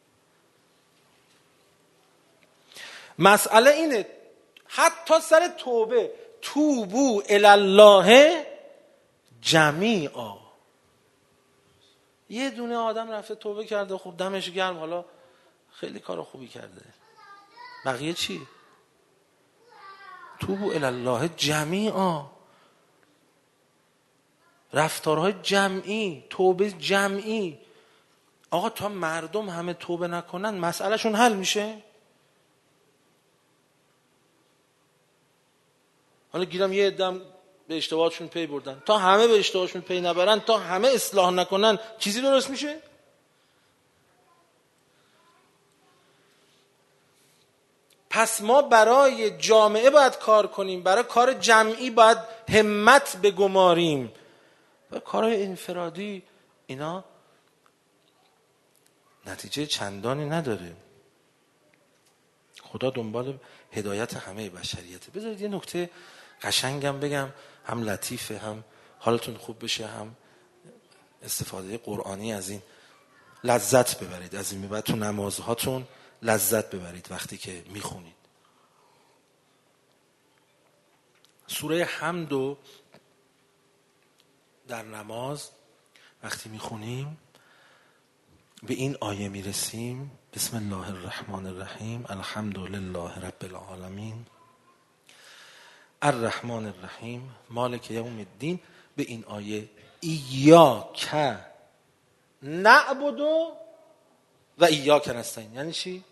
مسئله اینه حتی سر توبه، توبو الی الله جمیعا. یه دونه آدم رفته توبه کرده، خب دمش گرم، حالا خیلی کار خوبی کرده، بقیه چی؟ توبو الی الله جمیعا. رفتارهای جمعی، توبه جمعی. آقا تا مردم همه توبه نکنن مسئلهشون حل میشه؟ حالا گیرم یه عده‌ام به اشتباهشون پی بردن، تا همه به اشتباهشون پی نبرن، تا همه اصلاح نکنن، چیزی درست میشه؟ پس ما برای جامعه باید کار کنیم، برای کار جمعی باید همت بگماریم. و کارهای انفرادی اینا نتیجه چندانی نداره. خدا دنبال هدایت همه بشریته. بذارید یه نکته قشنگم بگم، هم لطیفه، هم حالتون خوب بشه، هم استفاده قرآنی از این لذت ببرید. از این به بعد تو نمازهاتون لذت ببرید وقتی که میخونید. سوره حمدو در نماز وقتی میخونیم به این آیه میرسیم: بسم الله الرحمن الرحیم، الحمد لله رب العالمین الرحمن الرحیم مالک یوم الدین. به این آیه ایاک نعبد و ایاک نستعین یعنی چی؟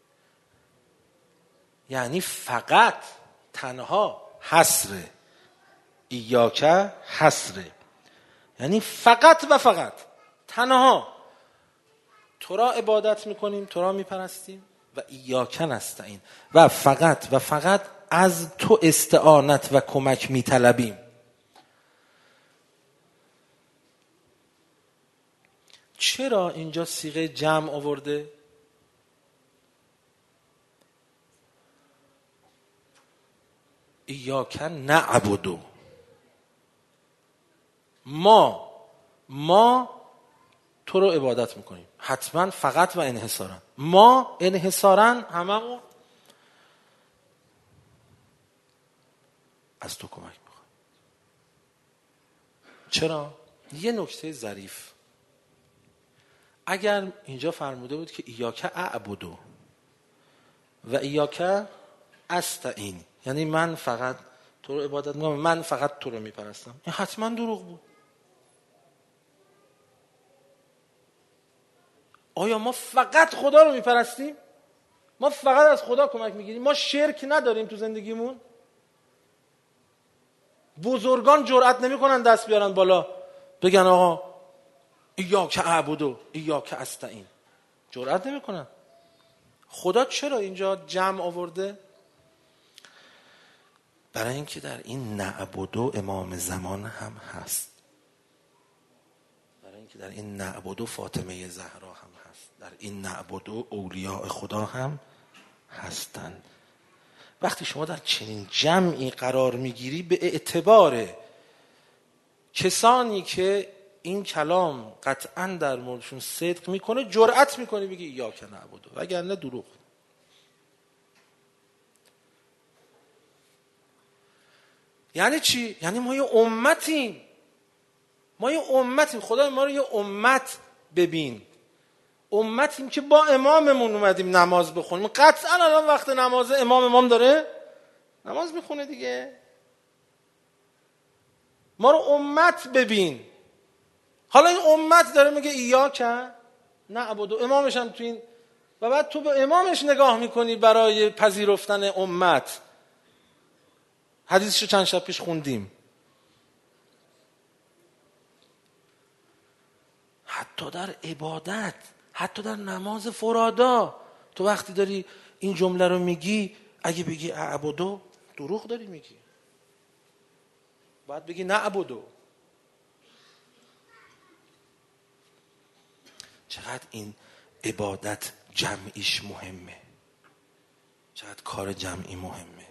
یعنی فقط، تنها، حصره. ایاک حصره یعنی فقط و فقط، تنها تو را عبادت میکنیم، تو را میپرستیم. و ایاک نستعین، و فقط و فقط از تو استعانت و کمک میطلبیم. چرا اینجا صیغه جمع آورده؟ ایاک نعبدو، ما ما تو رو عبادت میکنیم، حتما فقط و انحصارا. ما انحصارا هممون از تو کمک میخوایم. چرا؟ یه نکته ظریف، اگر اینجا فرموده بود که ایاک اعبدو و ایاک استعین، یعنی من فقط تو رو عبادت میکنم، من فقط تو رو میپرستم، این حتما دروغ بود. آیا ما فقط خدا رو میپرستیم؟ ما فقط از خدا کمک میگیریم؟ ما شرک نداریم تو زندگیمون؟ بزرگان جرئت نمیکنن دست بیارن بالا بگن آقا ایاک اعبدو ایاک استعین، جرئت نمیکنن. خدا چرا اینجا جمع آورده؟ برای اینکه در این نعبدو امام زمان هم هست، برای اینکه در این نعبدو فاطمه زهرا هم هست، در این نعبدو اولیاء خدا هم هستند. وقتی شما در چنین جمعی قرار میگیری به اعتبار کسانی که این کلام قطعا در موردشون صدق میکنه جرأت میکنی بگی ایاک نعبدو، وگرنه دروغ. یعنی چی؟ یعنی ما یه امتیم، ما یه امتیم. خدای ما رو یه امت ببین، امتیم که با اماممون اومدیم نماز بخونیم. قطعا الان وقت نماز امام امام داره نماز میخونه دیگه. ما رو امت ببین. حالا این امت داره میگه ایاک نعبدو، امامش هم تو این، و بعد تو به امامش نگاه میکنی برای پذیرفتن امت. حدیثشو چند شب پیش خوندیم. حتی در عبادت، حتی در نماز فرادا، تو وقتی داری این جمله رو میگی، اگه بگی اعبدو دروغ داری میگی، باید بگی نعبدو. چقدر این عبادت جمعیش مهمه، چقدر کار جمعی مهمه.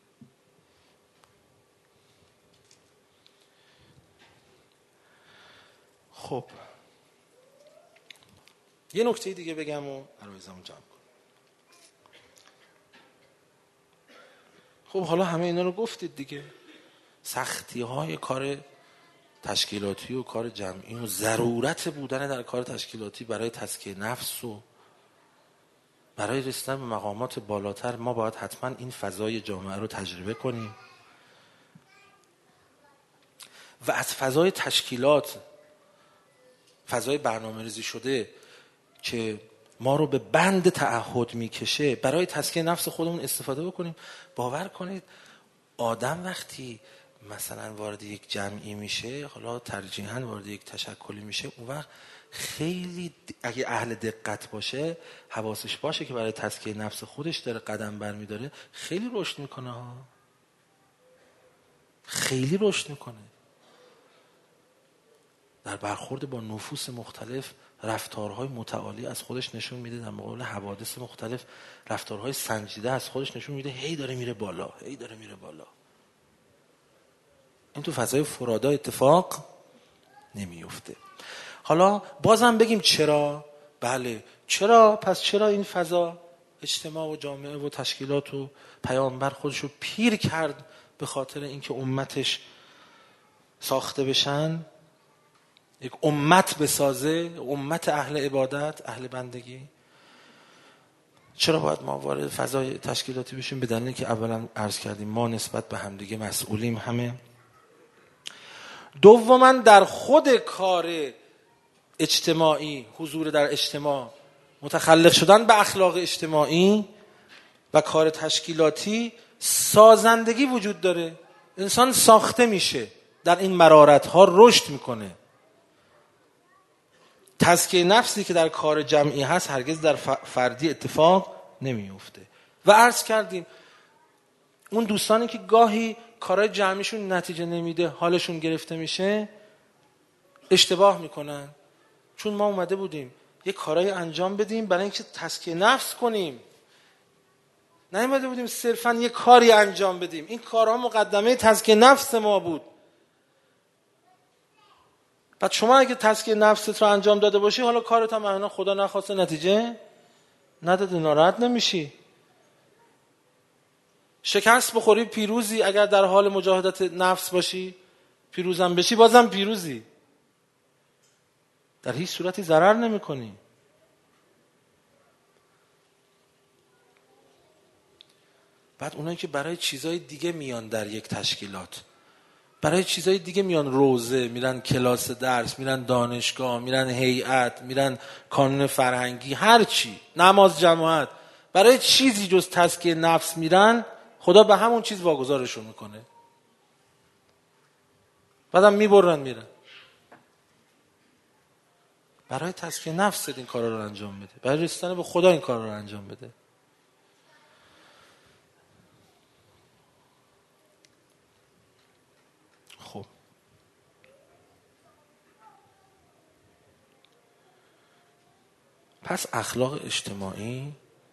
خب یه نکته دیگه بگم و عرایزمو جمع کنم. خب حالا همه اینا رو گفتید دیگه، سختی های کار تشکیلاتی و کار جمعی و ضرورت بودن در کار تشکیلاتی برای تزکیه نفس و برای رسیدن به مقامات بالاتر ما باید حتما این فضای جامعه رو تجربه کنیم و از فضای تشکیلات، فضای برنامه‌ریزی شده که ما رو به بند تعهد میکشه برای تزکیه نفس خودمون استفاده بکنیم. باور کنید آدم وقتی مثلا وارد یک جمعی میشه، حالا ترجیحاً وارد یک تشکلی میشه، اون وقت خیلی اگه اهل دقت باشه، حواسش باشه که برای تزکیه نفس خودش داره قدم برمیداره، خیلی رشد میکنه ها، خیلی رشد میکنه. در برخورد با نفوس مختلف رفتارهای متعالی از خودش نشون میده، در مقابل حوادث مختلف رفتارهای سنجیده از خودش نشون میده، هی داره میره بالا، هی داره میره بالا. این تو فضای فرادا اتفاق نمیفته. حالا بازم بگیم چرا؟ بله چرا؟ پس چرا این فضا اجتماع و جامعه و تشکیلات و پیامبر خودش رو پیر کرد به خاطر اینکه امتش ساخته بشن، یک امت بسازه، امت اهل عبادت، اهل بندگی. چرا باید ما وارد فضای تشکیلاتی بشیم؟ به دلیلی که اولا عرض کردیم ما نسبت به همدیگه مسئولیم همه. دوما در خود کار اجتماعی، حضور در اجتماع، متخلق شدن به اخلاق اجتماعی و کار تشکیلاتی سازندگی وجود داره. انسان ساخته میشه، در این مرارت ها رشد میکنه. تزکیه نفسی که در کار جمعی هست هرگز در فردی اتفاق نمیفته. و عرض کردیم اون دوستانی که گاهی کارهای جمعیشون نتیجه نمیده، حالشون گرفته میشه، اشتباه میکنن. چون ما اومده بودیم یه کارهای انجام بدیم برای اینکه تزکیه نفس کنیم، نه اومده بودیم صرفا یه کاری انجام بدیم. این کارها مقدمه تزکیه نفس ما بود. بعد شما اگه تزکیه نفست رو انجام داده باشی، حالا کارت هم احیانا خدا نخواسته نتیجه نداده، ناراحت نمیشی. شکست بخوری پیروزی، اگر در حال مجاهدت نفس باشی پیروزم بشی بازم پیروزی، در هیچ صورتی ضرر نمی کنی. بعد اونایی که برای چیزای دیگه میان در یک تشکیلات، برای چیزای دیگه میان، روزه، میرن کلاس درس، میرن دانشگاه، میرن هیئت، میرن کانون فرهنگی، هر چی، نماز جماعت، برای چیزی جز تزکیه نفس میرن، خدا به همون چیز واگذارشون میکنه. بعدم میبرن میرن. برای تزکیه نفست این کارا رو انجام بده، برای رسیدن به خدا این کارا رو انجام بده. خب پس اخلاق اجتماعی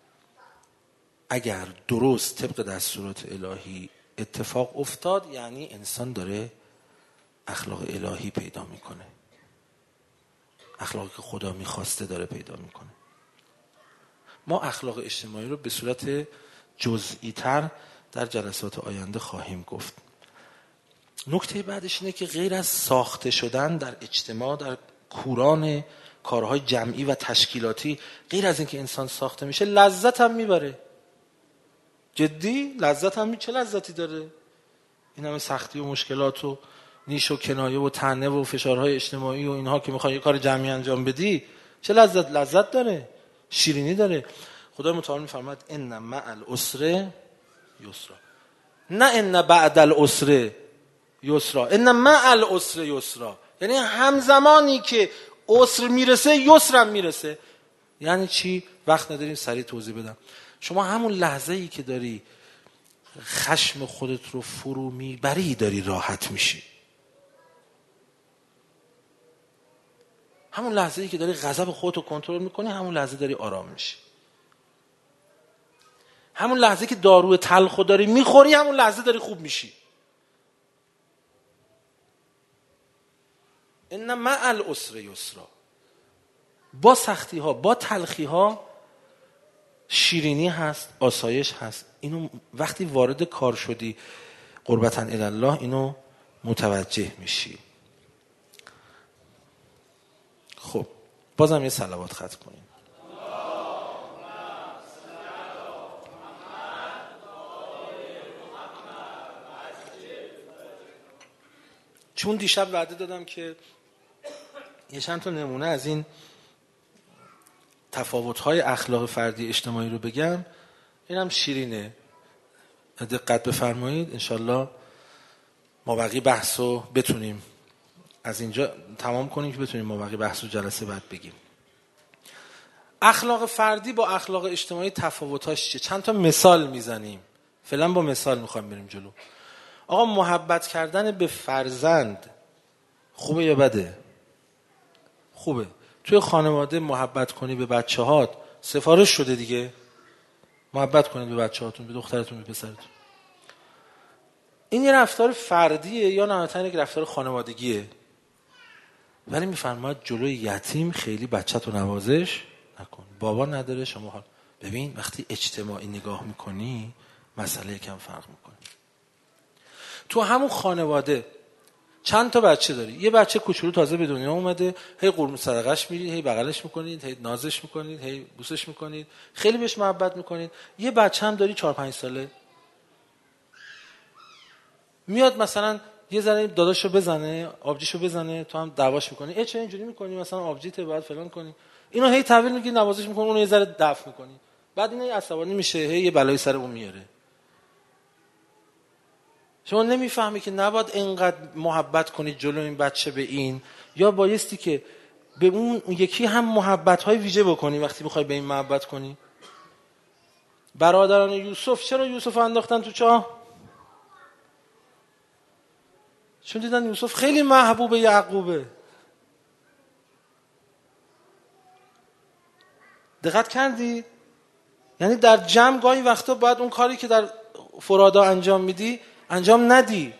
اگر درست طبق دستورات الهی اتفاق افتاد، یعنی انسان داره اخلاق الهی پیدا میکنه، اخلاقی که خدا میخواسته داره پیدا میکنه. ما اخلاق اجتماعی رو به صورت جزئی تر در جلسات آینده خواهیم گفت. نکته بعدش اینه که غیر از ساخته شدن در اجتماع، در کوران کارهای جمعی و تشکیلاتی، غیر از اینکه انسان ساخته میشه، لذت هم میبره. جدی لذت هم می چه لذتی داره؟ این همه سختی و مشکلات و نیش و کنایه و طعنه و فشارهای اجتماعی و اینها که میخوای یه کار جمعی انجام بدی، چه لذت لذت داره، شیرینی داره. خدای متعال میفرماید ان مع العسر یسرا، نه ان بعد العسر یسرا، ان مع العسر یسرا. یعنی همزمانی که عسر میرسه یسرم میرسه. یعنی چی؟ وقت نداریم سریع توضیح بدم. شما همون لحظه ای که داری خشم خودت رو فرو میبری داری راحت میشی. همون لحظه ای که داری غضب خودت رو کنترل میکنی، همون لحظه داری آرام میشی. همون لحظه که داروی تلخ رو داری میخوری، همون لحظه داری خوب میشی. ان مع العسر یسرا. با سختی ها، با تلخی ها شیرینی هست، آسایش هست. اینو وقتی وارد کار شدی قربتاً الله اینو متوجه میشی. خب بازم یه صلوات ختم کنیم. چون دیشب وعده دادم که یه چند تا نمونه از این تفاوت‌های اخلاق فردی اجتماعی رو بگم، اینم شیرینه، دقت بفرمایید. انشالله ما بقی بحث رو بتونیم از اینجا تمام کنیم که بتونیم ما بقی بحث رو جلسه بعد بگیم. اخلاق فردی با اخلاق اجتماعی تفاوتاش چیه؟ چند تا مثال میزنیم، فعلا با مثال میخوایم بریم جلو. آقا محبت کردن به فرزند خوبه یا بده؟ خوبه. توی خانواده محبت کنی به بچه هات، سفارش شده دیگه، محبت کنید به بچه هاتون، به دخترتون، به پسرتون. این یه رفتار فردیه یا نهایتاً یک رفتار خانوادگیه؟ ولی میفرماید جلوی یتیم خیلی بچت رو نوازش نکن. بابا نداره شما حال. ببین وقتی اجتماعی نگاه میکنی مسئله یکم فرق میکنه. تو همون خانواده چند تا بچه داری، یه بچه کوچولو تازه به دنیا اومده، هی قربون صدقش میرید، هی بغلش میکنید، هی نازش میکنید، هی بوسش میکنید، خیلی بهش محبت میکنید. یه بچه هم داری چهار پنج ساله، میاد مثلا یه ذره داداشو بزنه، آبجیشو بزنه، تو هم دعواش میکنی، ای چه اینجوری میکنی، مثلا آبجیته بعد فلان کنی، اینو هی تحویل میگی، نوازش میکنی، اونو یه ذره دفع میکنی، بعد این عصبانی میشه، هی یه بلای سر اون میاره. شما نمیفهمی که نباید اینقدر محبت کنی جلو این بچه به این، یا بایستی که به اون یکی هم محبت‌های ویژه بکنی وقتی میخوای به این محبت کنی. برادران یوسف چرا یوسف انداختن تو چاه؟ چون دیدن یوسف خیلی محبوب یعقوبه. دقت کردی؟ یعنی در جمع گاهی وقتا باید اون کاری که در فرادا انجام میدی انجام ندی.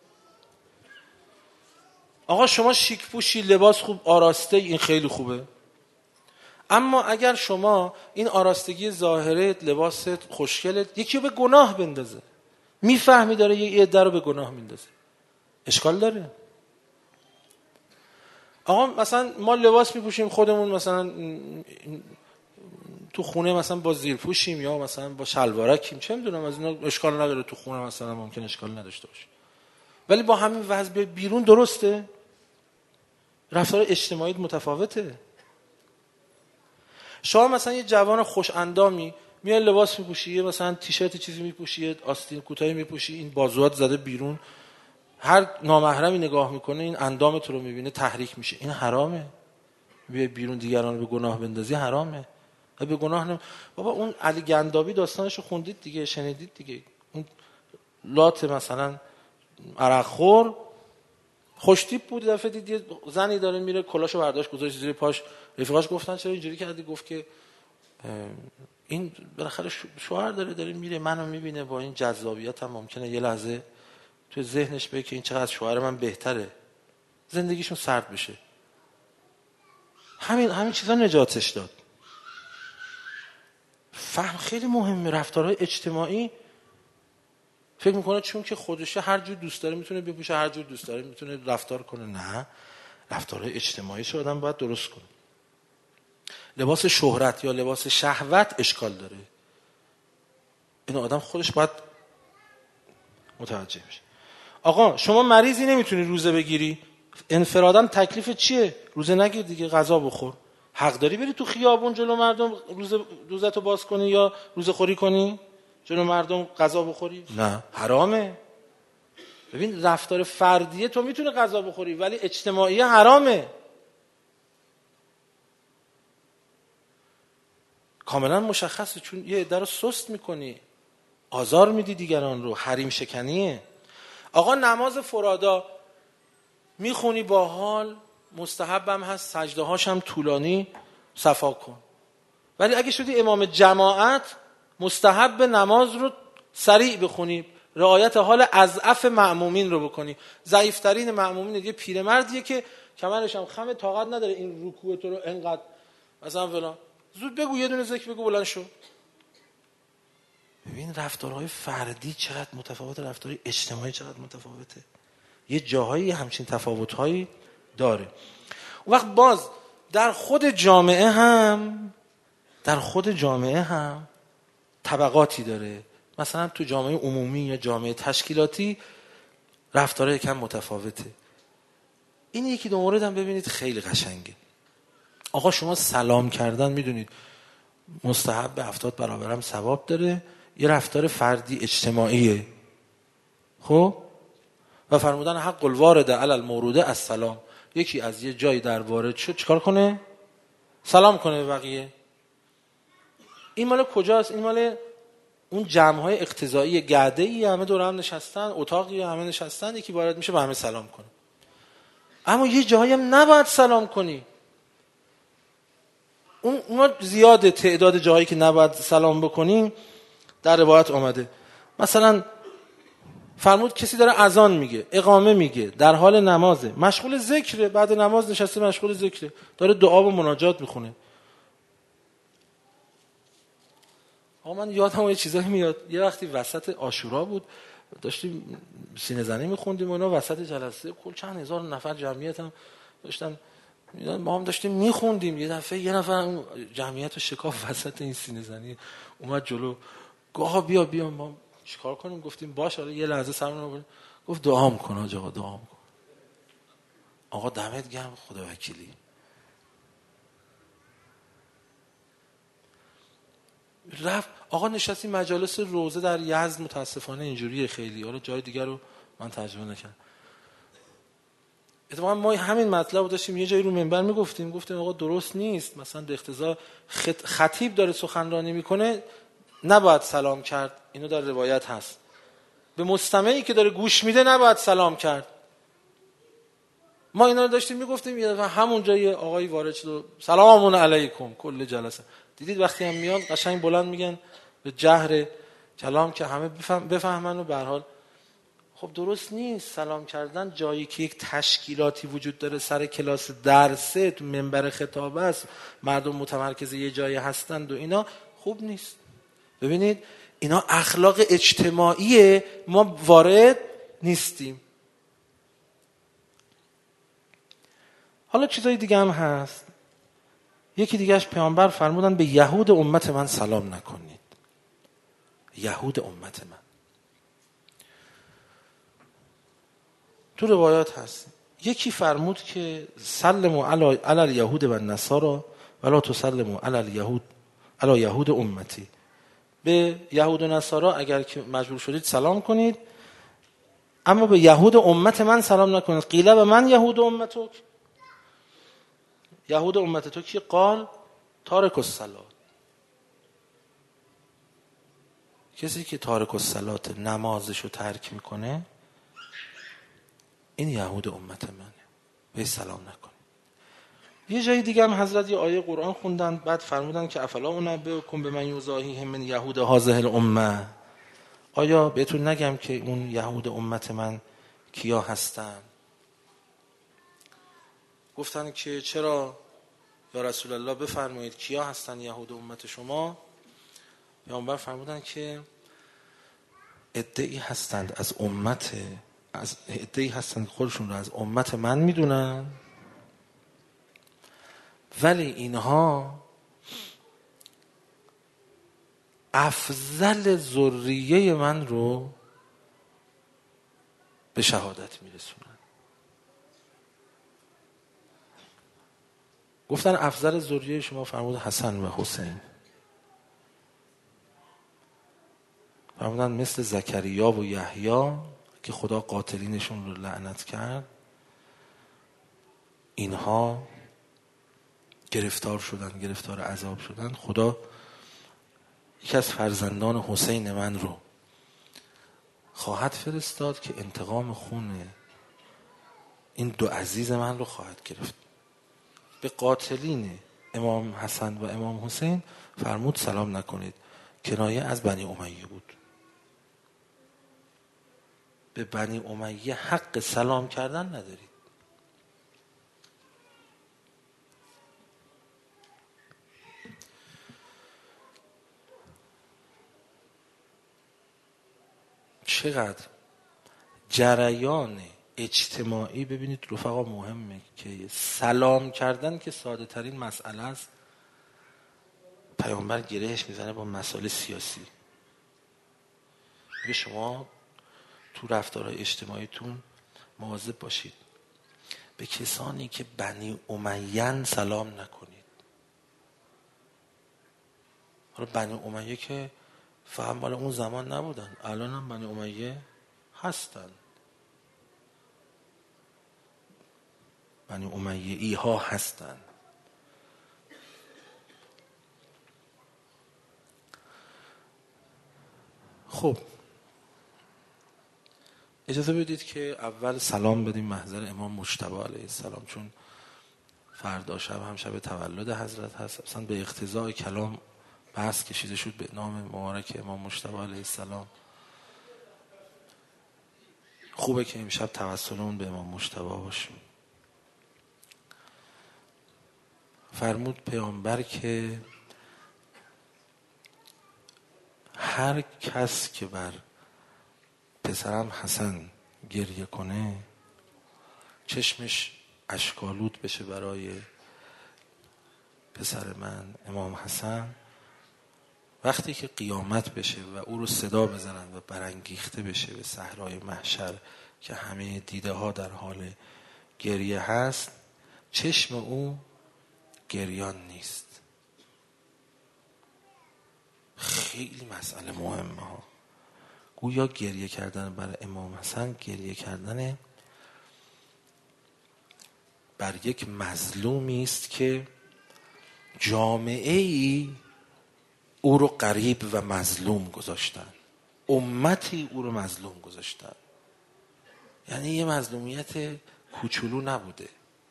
آقا شما شیک پوشی، لباس خوب آراسته، این خیلی خوبه، اما اگر شما این آراستگی ظاهرت، لباست، خوشگلت یکی رو به گناه بندازه، میفهمی داره یه عده رو به گناه میندازه، اشکال داره. آقا مثلا ما لباس میپوشیم خودمون، مثلا تو خونه مثلا با زیر پوشیم یا مثلا با شلوارکیم، چه میدونم، از اینا اشکال نداره. تو خونه مثلا ممکن اشکال نداشته باشه، ولی با همین وضع بیرون درسته؟ رفتار اجتماعی متفاوته. شما مثلا یه جوان خوش اندامی میای لباس میپوشی، مثلا تیشرت چیزی میپوشی، آستین کوتاهی میپوشی، این بازوات زده بیرون، هر نامحرمی نگاه میکنه این اندام تو رو میبینه تحریک میشه، این حرامه. بیای بیرون دیگران رو به گناه بندازی حرامه. به گناه نم... بابا اون علی گندابی داستانشو خوندید دیگه، شنیدید دیگه، اون لات مثلا عرقخور خوشتیپ بود، دفعه دید یه زنی داره میره کلاشو برداشت گذاشت زیر پاش، رفیقاش گفتن چرا اینجوری کردی؟ گفت که این بالاخره شوهر داره داره میره منو میبینه، با این جذابیت هم ممکنه یه لحظه تو ذهنش بگه که این چقدر شوهر من بهتره، زندگیشون سرد بشه. همین همین چیزا نجاتش داد. فهم خیلی مهمه. رفتارهای اجتماعی فکر میکنه چون که خودشه هر جور دوست داره میتونه بپوشه، هر جور دوست داره میتونه رفتار کنه. نه، رفتارهای اجتماعیش آدم باید درست کنه. لباس شهرت یا لباس شهوت اشکال داره، این آدم خودش باید متوجه بشه. آقا شما مریضی نمیتونی روزه بگیری، انفراداً تکلیف چیه؟ روزه نگیر دیگه، غذا بخور. حق داری بری تو خیابون جلو مردم روزه روزتو باز کنی یا روزه خوری کنی؟ جلو مردم غذا بخوری؟ نه، حرامه. ببین رفتار فردیه تو میتونه غذا بخوری، ولی اجتماعی حرامه. کاملا مشخصه، چون یه عده رو سست میکنی، آزار میدی دیگران رو، حریم شکنیه. آقا نماز فرادا میخونی با حال، مستحبم هست، سجده هاش هم طولانی، صفا کن. ولی اگه شدی امام جماعت، مستحب نماز رو سریع بخونی، رعایت حال اضعف مأمومین رو بکنی. ضعیفترین مأمومین دیگه پیرمردیه که کمرش هم خمه، طاقت نداره این رکوع تو رو انقدر مثلا فلان، زود بگو یه دونه ذکر بگو بلند شو. ببین رفتارهای فردی چقدر متفاوته، رفتارهای اجتماعی چقدر متفاوته. یه جاهایی همچین تفاوت‌هایی داره. اون وقت باز در خود جامعه هم در خود جامعه هم طبقاتی داره. مثلا تو جامعه عمومی یا جامعه تشکیلاتی رفتارها یکم متفاوته. این یکی دو مورد هم ببینید خیلی قشنگه. آقا شما سلام کردن میدونید مستحب به هفتاد برابر هم ثواب داره، یه رفتار فردی اجتماعیه. خب و فرمودن حق الوارد علی المورود السلام، یکی از یه جایی در وارد شد چیکار کنه؟ سلام کنه به بقیه. این مال کجاست؟ این مال اون جمع‌های اقتضایی گرده‌ای، همه دور هم نشستن، اتاقی همه نشستن، یکی وارد میشه به همه سلام کنه. اما یه جایی هم نباید سلام کنی. اون اون زیاده تعداد جایی که نباید سلام بکنیم در روایت آمده. مثلا فرمود کسی داره اذان میگه، اقامه میگه، در حال نمازه، مشغول ذکره، بعد نماز نشسته مشغول ذکره، داره دعا و مناجات میخونه. آقا من یادم یه چیزایی میاد، یه وقتی وسط عاشورا بود داشتیم سینه زنی میخوندیم و اینا، وسط جلسه کل چند هزار نفر جمعیت هم داشتن، ما هم داشتیم میخوندیم، یه دفعه یه نفر جمعیت رو شکاف وسط این سینه زنی اومد جلو، گفت آقا بیا بیا ما چیکار کنیم؟ گفتیم باشه حالا یه لحظه سرمون رو. گفت دعا میکنه آقا، آقا دعا میکنه. آقا دمت گرم خدا وکیلی. رفت آقا نشستی مجالس روزه در یزد، متاسفانه اینجوریه خیلی، حالا جای دیگر رو من ترجمه نکردم. اتفاقا ما همین مطلب رو داشتیم یه جایی رو منبر میگفتیم، گفتیم آقا درست نیست، مثلا به اقتضا خطیب داره سخنرانی میکنه نباید سلام کرد، اینو در روایت هست. به مستمعی که داره گوش میده نباید سلام کرد. ما اینا رو داشتیم میگفتیم، یه دفعه همون جای آقای وارد شد، سلام علیکم کل جلسه. دیدید وقتی هم میان قشنگ بلند میگن به جهر کلام که همه بفهم بفهمن و به هر حال خب درست نیست سلام کردن جایی که یک تشکیلاتی وجود داره، سر کلاس درسه، تو منبر خطابه است، مردم متمرکز یه جایی هستند و اینا خوب نیست. ببینید اینا اخلاق اجتماعیه، ما وارد نیستیم. حالا چیزای دیگه هم هست. یکی دیگهش پیامبر فرمودن به یهود امت من سلام نکنید. یهود امت من تو روایات هست. یکی فرمود که سلموا علی علی الیهود و النصارى ولا تسلموا علی الیهود علی یهود امتی. به یهود و نصارا اگر که مجبور شدید سلام کنید، اما به یهود امت من سلام نکنید. قیله به من یهود امتک، یهود امت تو کی؟ قال تارک الصلات، کسی که تارک الصلات نمازش رو ترک میکنه این یهود امت منه، بهش سلام نکن. یه جای دیگه هم حضرت یه آیه قرآن خوندن، بعد فرمودن که افلا انبئکم بمن یضاهیهم من یهود هذه الامه، آیا بهتون نگم که اون یهود امت من کیا هستن؟ گفتن که چرا یا رسول الله بفرمایید کیا هستن یهود امت شما؟ پیامبر فرمودن که عده‌ای هستند از امت، از عده‌ای هستند خودشون رو از امت من میدونن، ولی اینها افضل ذریه من رو به شهادت میرسونن. گفتن افضل ذریه شما، فرمود حسن و حسین، فرمودن مثل زکریا و یحیی که خدا قاتلینشون رو لعنت کرد، اینها گرفتار شدن، گرفتار عذاب شدن، خدا یکی از فرزندان حسین من رو خواهد فرستاد که انتقام خون این دو عزیز من رو خواهد گرفت. به قاتلین امام حسن و امام حسین فرمود سلام نکنید، کنایه از بنی امیه بود. به بنی امیه حق سلام کردن ندارید. چقدر جریان اجتماعی، ببینید رفقا مهمه که سلام کردن که ساده ترین مسئله است، پیامبر گرهش میزنه با مسائل سیاسی. به شما تو رفتارهای اجتماعیتون مواظب باشید، به کسانی که بنی امیه سلام نکنید. حالا بنی امیه که فهم مال اون زمان نبودن، الان هم بنی امیه هستن. بنی امیه ای ها هستن. خب اجازه بدید که اول سلام بدیم محضر امام مجتبی علیه السلام، چون فردا شب هم شب تولد حضرت هست. اصلا به اقتضاء کلام بحث کشیده شد به نام مبارک امام مجتبی علیه السلام. خوبه که امشب توسلمون به امام مجتبی باشه. فرمود پیامبر که هر کس که بر پسرم حسن گریه کنه، چشمش اشکالود بشه برای پسر من امام حسن، وقتی که قیامت بشه و او رو صدا بزنن و برانگیخته بشه به صحرای محشر که همه دیده ها در حال گریه هست، چشم او گریان نیست. خیلی مسئله مهمه ها. گویا گریه کردن برای امام حسن گریه کردن بر یک مظلومی است که جامعه ای او رو غریب و مظلوم گذاشتن، امتی او رو مظلوم گذاشتن. یعنی یه مظلومیت کوچولو نبوده.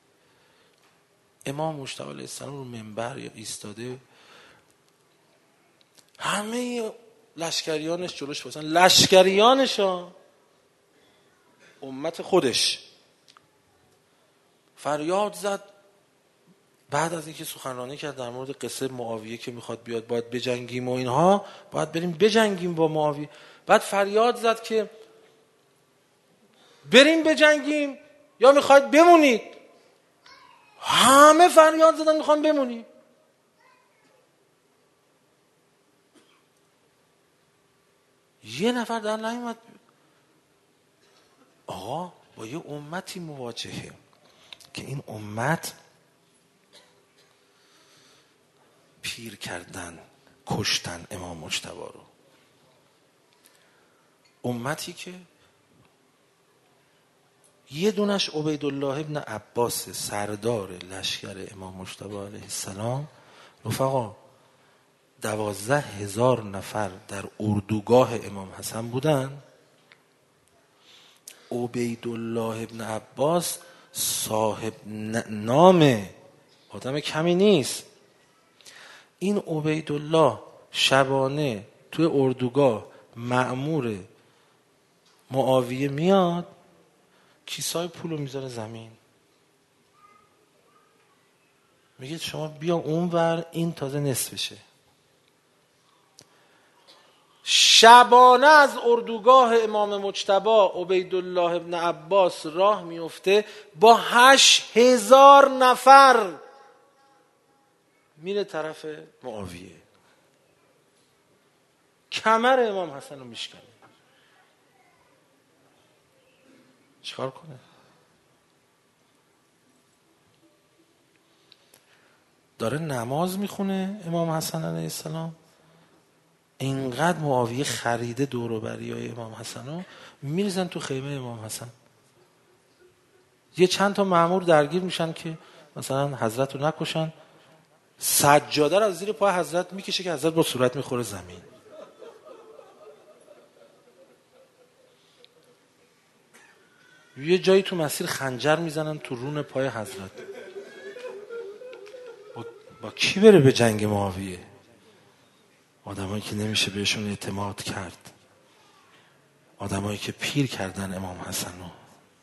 امام مجتبی علیه السلام رو منبر یا ایستاده، همه لشکریانش جلوش باشن، لشکریانش ها، امت خودش، فریاد زد. بعد از اینکه سخنرانی کرد در مورد قصه معاویه که میخواد بیاد باید بجنگیم و اینها، باید بریم بجنگیم با معاویه، بعد فریاد زد که بریم بجنگیم یا میخواید بمونید. همه فریاد زدن میخوان بمونیم. یه نفر در نیومد. آقا با یه امتی مواجهه که این امت پیر کردن، کشتن امام مجتبی رو. امتی که یه دونش عبیدالله ابن عباس سردار لشکر امام مجتبی علیه السلام. رفقا دوازده هزار نفر در اردوگاه امام حسن بودن. عبیدالله ابن عباس صاحب نام آدم کمی نیست. این عبیدالله شبانه توی اردوگاه مأمور معاویه میاد، کیسای پولو میذاره زمین، میگه شما بیا اونور، این تازه نصفشه. شبانه از اردوگاه امام مجتبی عبیدالله ابن عباس راه میفته با هشت هزار نفر میره طرف معاویه، کمر امام حسن رو میشکنه. چیکار کنه؟ داره نماز میخونه امام حسن علیه السلام، اینقدر معاویه خریده دور و بریای امام حسن رو، میریزن تو خیمه امام حسن. یه چند تا مأمور درگیر میشن که مثلا حضرت رو نکشن، سجاده رو از زیر پای حضرت میکشه که حضرت با صورت میخوره زمین. یه جایی تو مسیر خنجر میزنن تو رون پای حضرت. با, با کی بره به جنگ معاویه؟ آدمایی که نمیشه بهشون اعتماد کرد، آدمایی که پیر کردن امام حسن رو.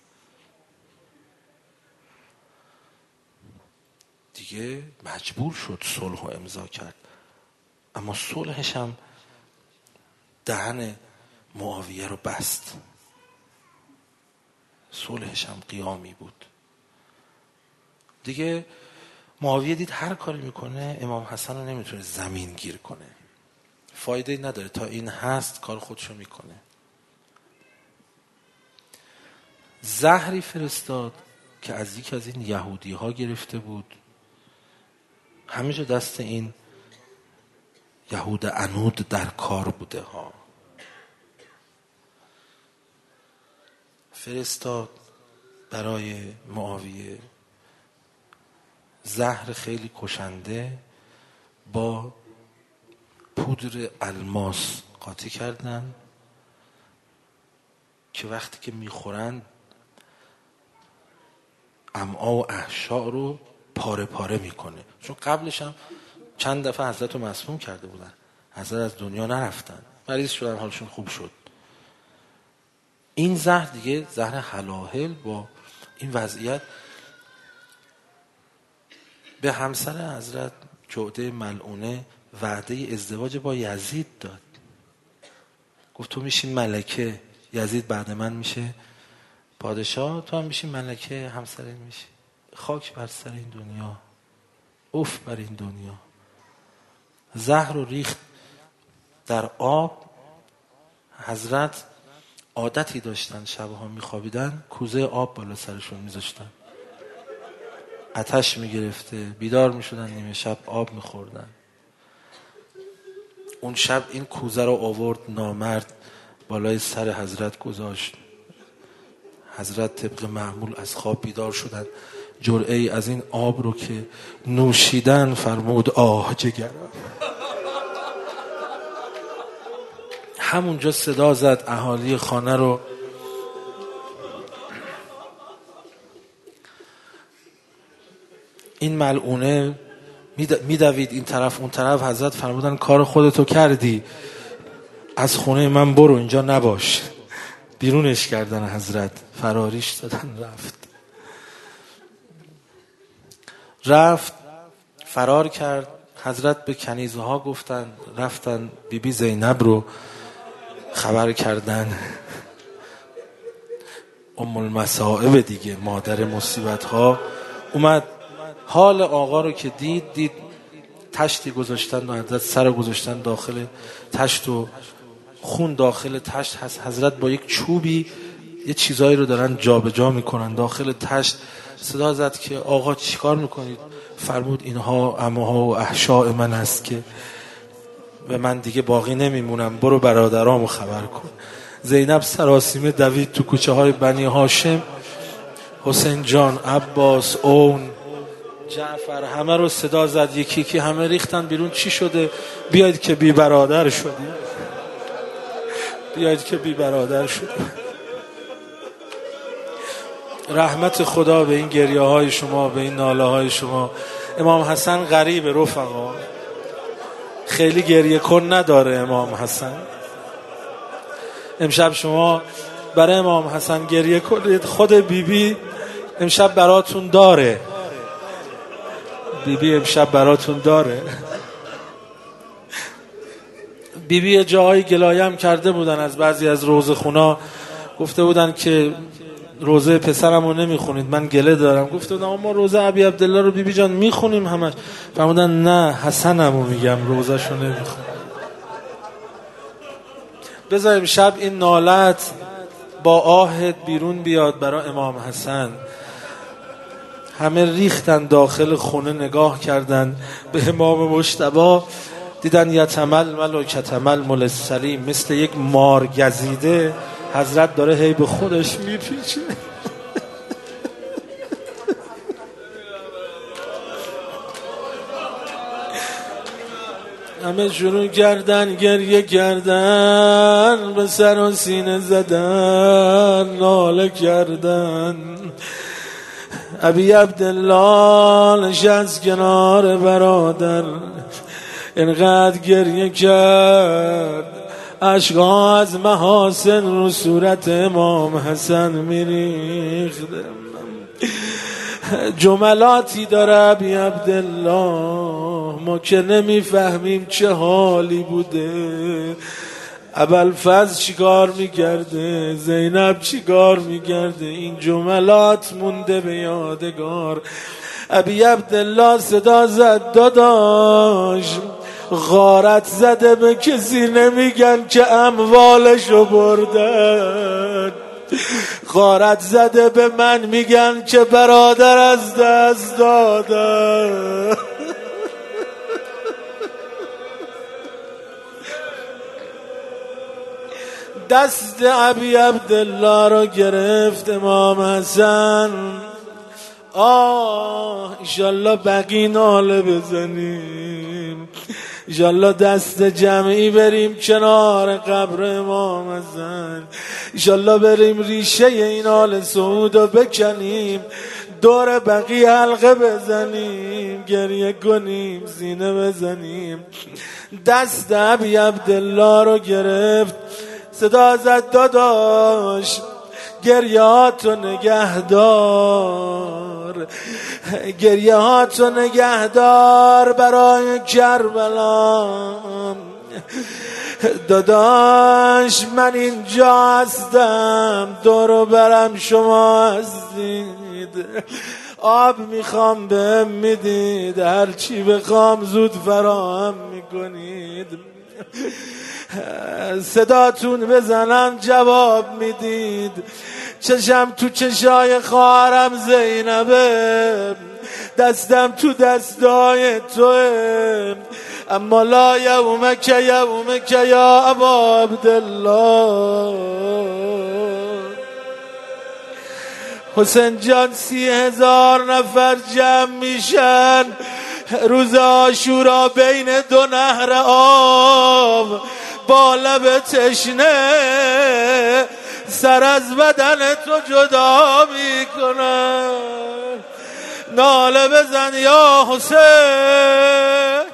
دیگه مجبور شد صلح رو امضا کرد، اما صلحش هم دهن معاویه رو بست. صلحش هم قیامی بود. دیگه معاویه دید هر کاری میکنه امام حسن رو نمیتونه زمین گیر کنه، فایده نداره، تا این هست کار خودشو میکنه. زهری فرستاد که از یک از این یهودی ها گرفته بود، همیشه دست این یهود عنود در کار بوده ها. فرستاد برای معاویه زهر خیلی کشنده با پودر الماس قاطی کردن که وقتی که میخورن امعا و احشاء رو پاره پاره میکنه. چون قبلش هم چند دفعه حضرت رو مسموم کرده بودن، حضرت از دنیا نرفتن، مریض شدن، حالشون خوب شد. این زهر دیگه زهر حلاهل با این وضعیت به همسر حضرت جعده ملعونه وعده ازدواج با یزید داد. گفت تو میشی ملکه، یزید بعد من میشه پادشاه، تو هم میشی ملکه، همسرین میشی. خاک بر سر این دنیا، اوف بر این دنیا. زهر رو ریخت در آب. حضرت عادتی داشتن شبها میخوابیدن کوزه آب بالا سرشون میذاشتن، آتش میگرفته، بیدار میشدن نیمه شب آب میخوردن. اون شب این کوزه رو آورد نامرد بالای سر حضرت گذاشت. حضرت طبق معمول از خواب بیدار شدن، جرعه ای از این آب رو که نوشیدن فرمود آه جگرم. همونجا صدا زد اهالی خانه رو. این ملعونه میدوید این طرف اون طرف. حضرت فرمودن کار خودتو کردی، از خونه من برو، اینجا نباش. بیرونش کردن حضرت، فراریش دادن، رفت رفت فرار کرد. حضرت به کنیزه ها گفتن، رفتن بی بی زینب رو خبر کردن. ام المصائب دیگه، مادر مصیبت ها، اومد حال آقا رو که دید دید تشتی گذاشتن و حضرت سر رو گذاشتن داخل تشت و خون داخل تشت هست. حضرت با یک چوبی یه چیزایی رو دارن جا به جا میکنن داخل تشت. صدا زد که آقا چیکار میکنید؟ فرمود اینها عموها و احشاء من است که و من دیگه باقی نمیمونم، برو برادرامو خبر کن. زینب سراسیمه دوید تو کوچه های بنی هاشم، حسین جان، عباس، اون، جعفر، همه رو صدا زد یکی یکی، همه ریختن بیرون. چی شده؟ بیاید که بی برادر شدیم، بیاید که بی برادر شدیم. رحمت خدا به این گریه های شما، به این ناله های شما. امام حسن غریب رفقا، خیلی گریه کن نداره امام حسن. امشب شما برای امام حسن گریه کنید، خود بیبی بی امشب براتون داره. بیبی بی امشب براتون داره. بیبی بی جاهای گلایم کرده بودن از بعضی از روزه خونا، گفته بودن که روزه پسرمو نمیخونید، من گله دارم. گفته بودن ما روزه ابی عبدالله رو بیبی بی جان میخونیم همش. فرمودن نه، حسنمو میگم، روزهشو نمیخونم. بذار امشب این نالت با آهت بیرون بیاد برای امام حسن. همه ریختن داخل خونه، نگاه کردن به امام مجتبی، دیدن یتململ و کتململ السلیم، مثل یک مار گزیده حضرت داره هی به خودش میپیچه. همه شروع کردن گریه کردن، به سر و سینه زدن، ناله کردن. ابی عبدالله نشست کنار برادر، اینقدر گریه کرد اشک‌ها از محاسن رو صورت امام حسن میریخت. جملاتی داره ابی عبدالله، ما که نمیفهمیم چه حالی بوده. ابوالفضل چیکار میکرده، زینب چیکار میکرده، این جملات مونده به یادگار. ابی عبدالله صدا زد داداش، غارت زده به کسی نمیگن که اموالشو بردن، غارت زده به من میگن که برادر از دست دادن. دست ابی عبدالله رو گرفت امام حسن. آه ایشالله بقی ناله بزنیم، ایشالله دست جمعی بریم کنار قبر امام حسن، ایشالله بریم ریشه این آل سعود رو بکنیم، دور بقی حلقه بزنیم، گریه کنیم، سینه بزنیم. دست ابی عبدالله رو گرفت، صدا زد داداش گریه هاتو نگهدار، گریه هاتو نگهدار برای کربلا. داداش من اینجا هستم، دورو برم شما هستید، آب میخوام بهم میدید، هرچی بخوام زود فراهم میکنید، صداتون بزنم جواب میدید. چشم تو چشای خواهرم زینبه، دستم تو دستای توه، اما لا یومک یومک یا ابا عبدالله. حسین جان سی هزار نفر جمع میشن روز عاشورا بین دو نهر آب، با لب تشنه سر از بدن تو جدا میکنن. ناله بزن یا حسین.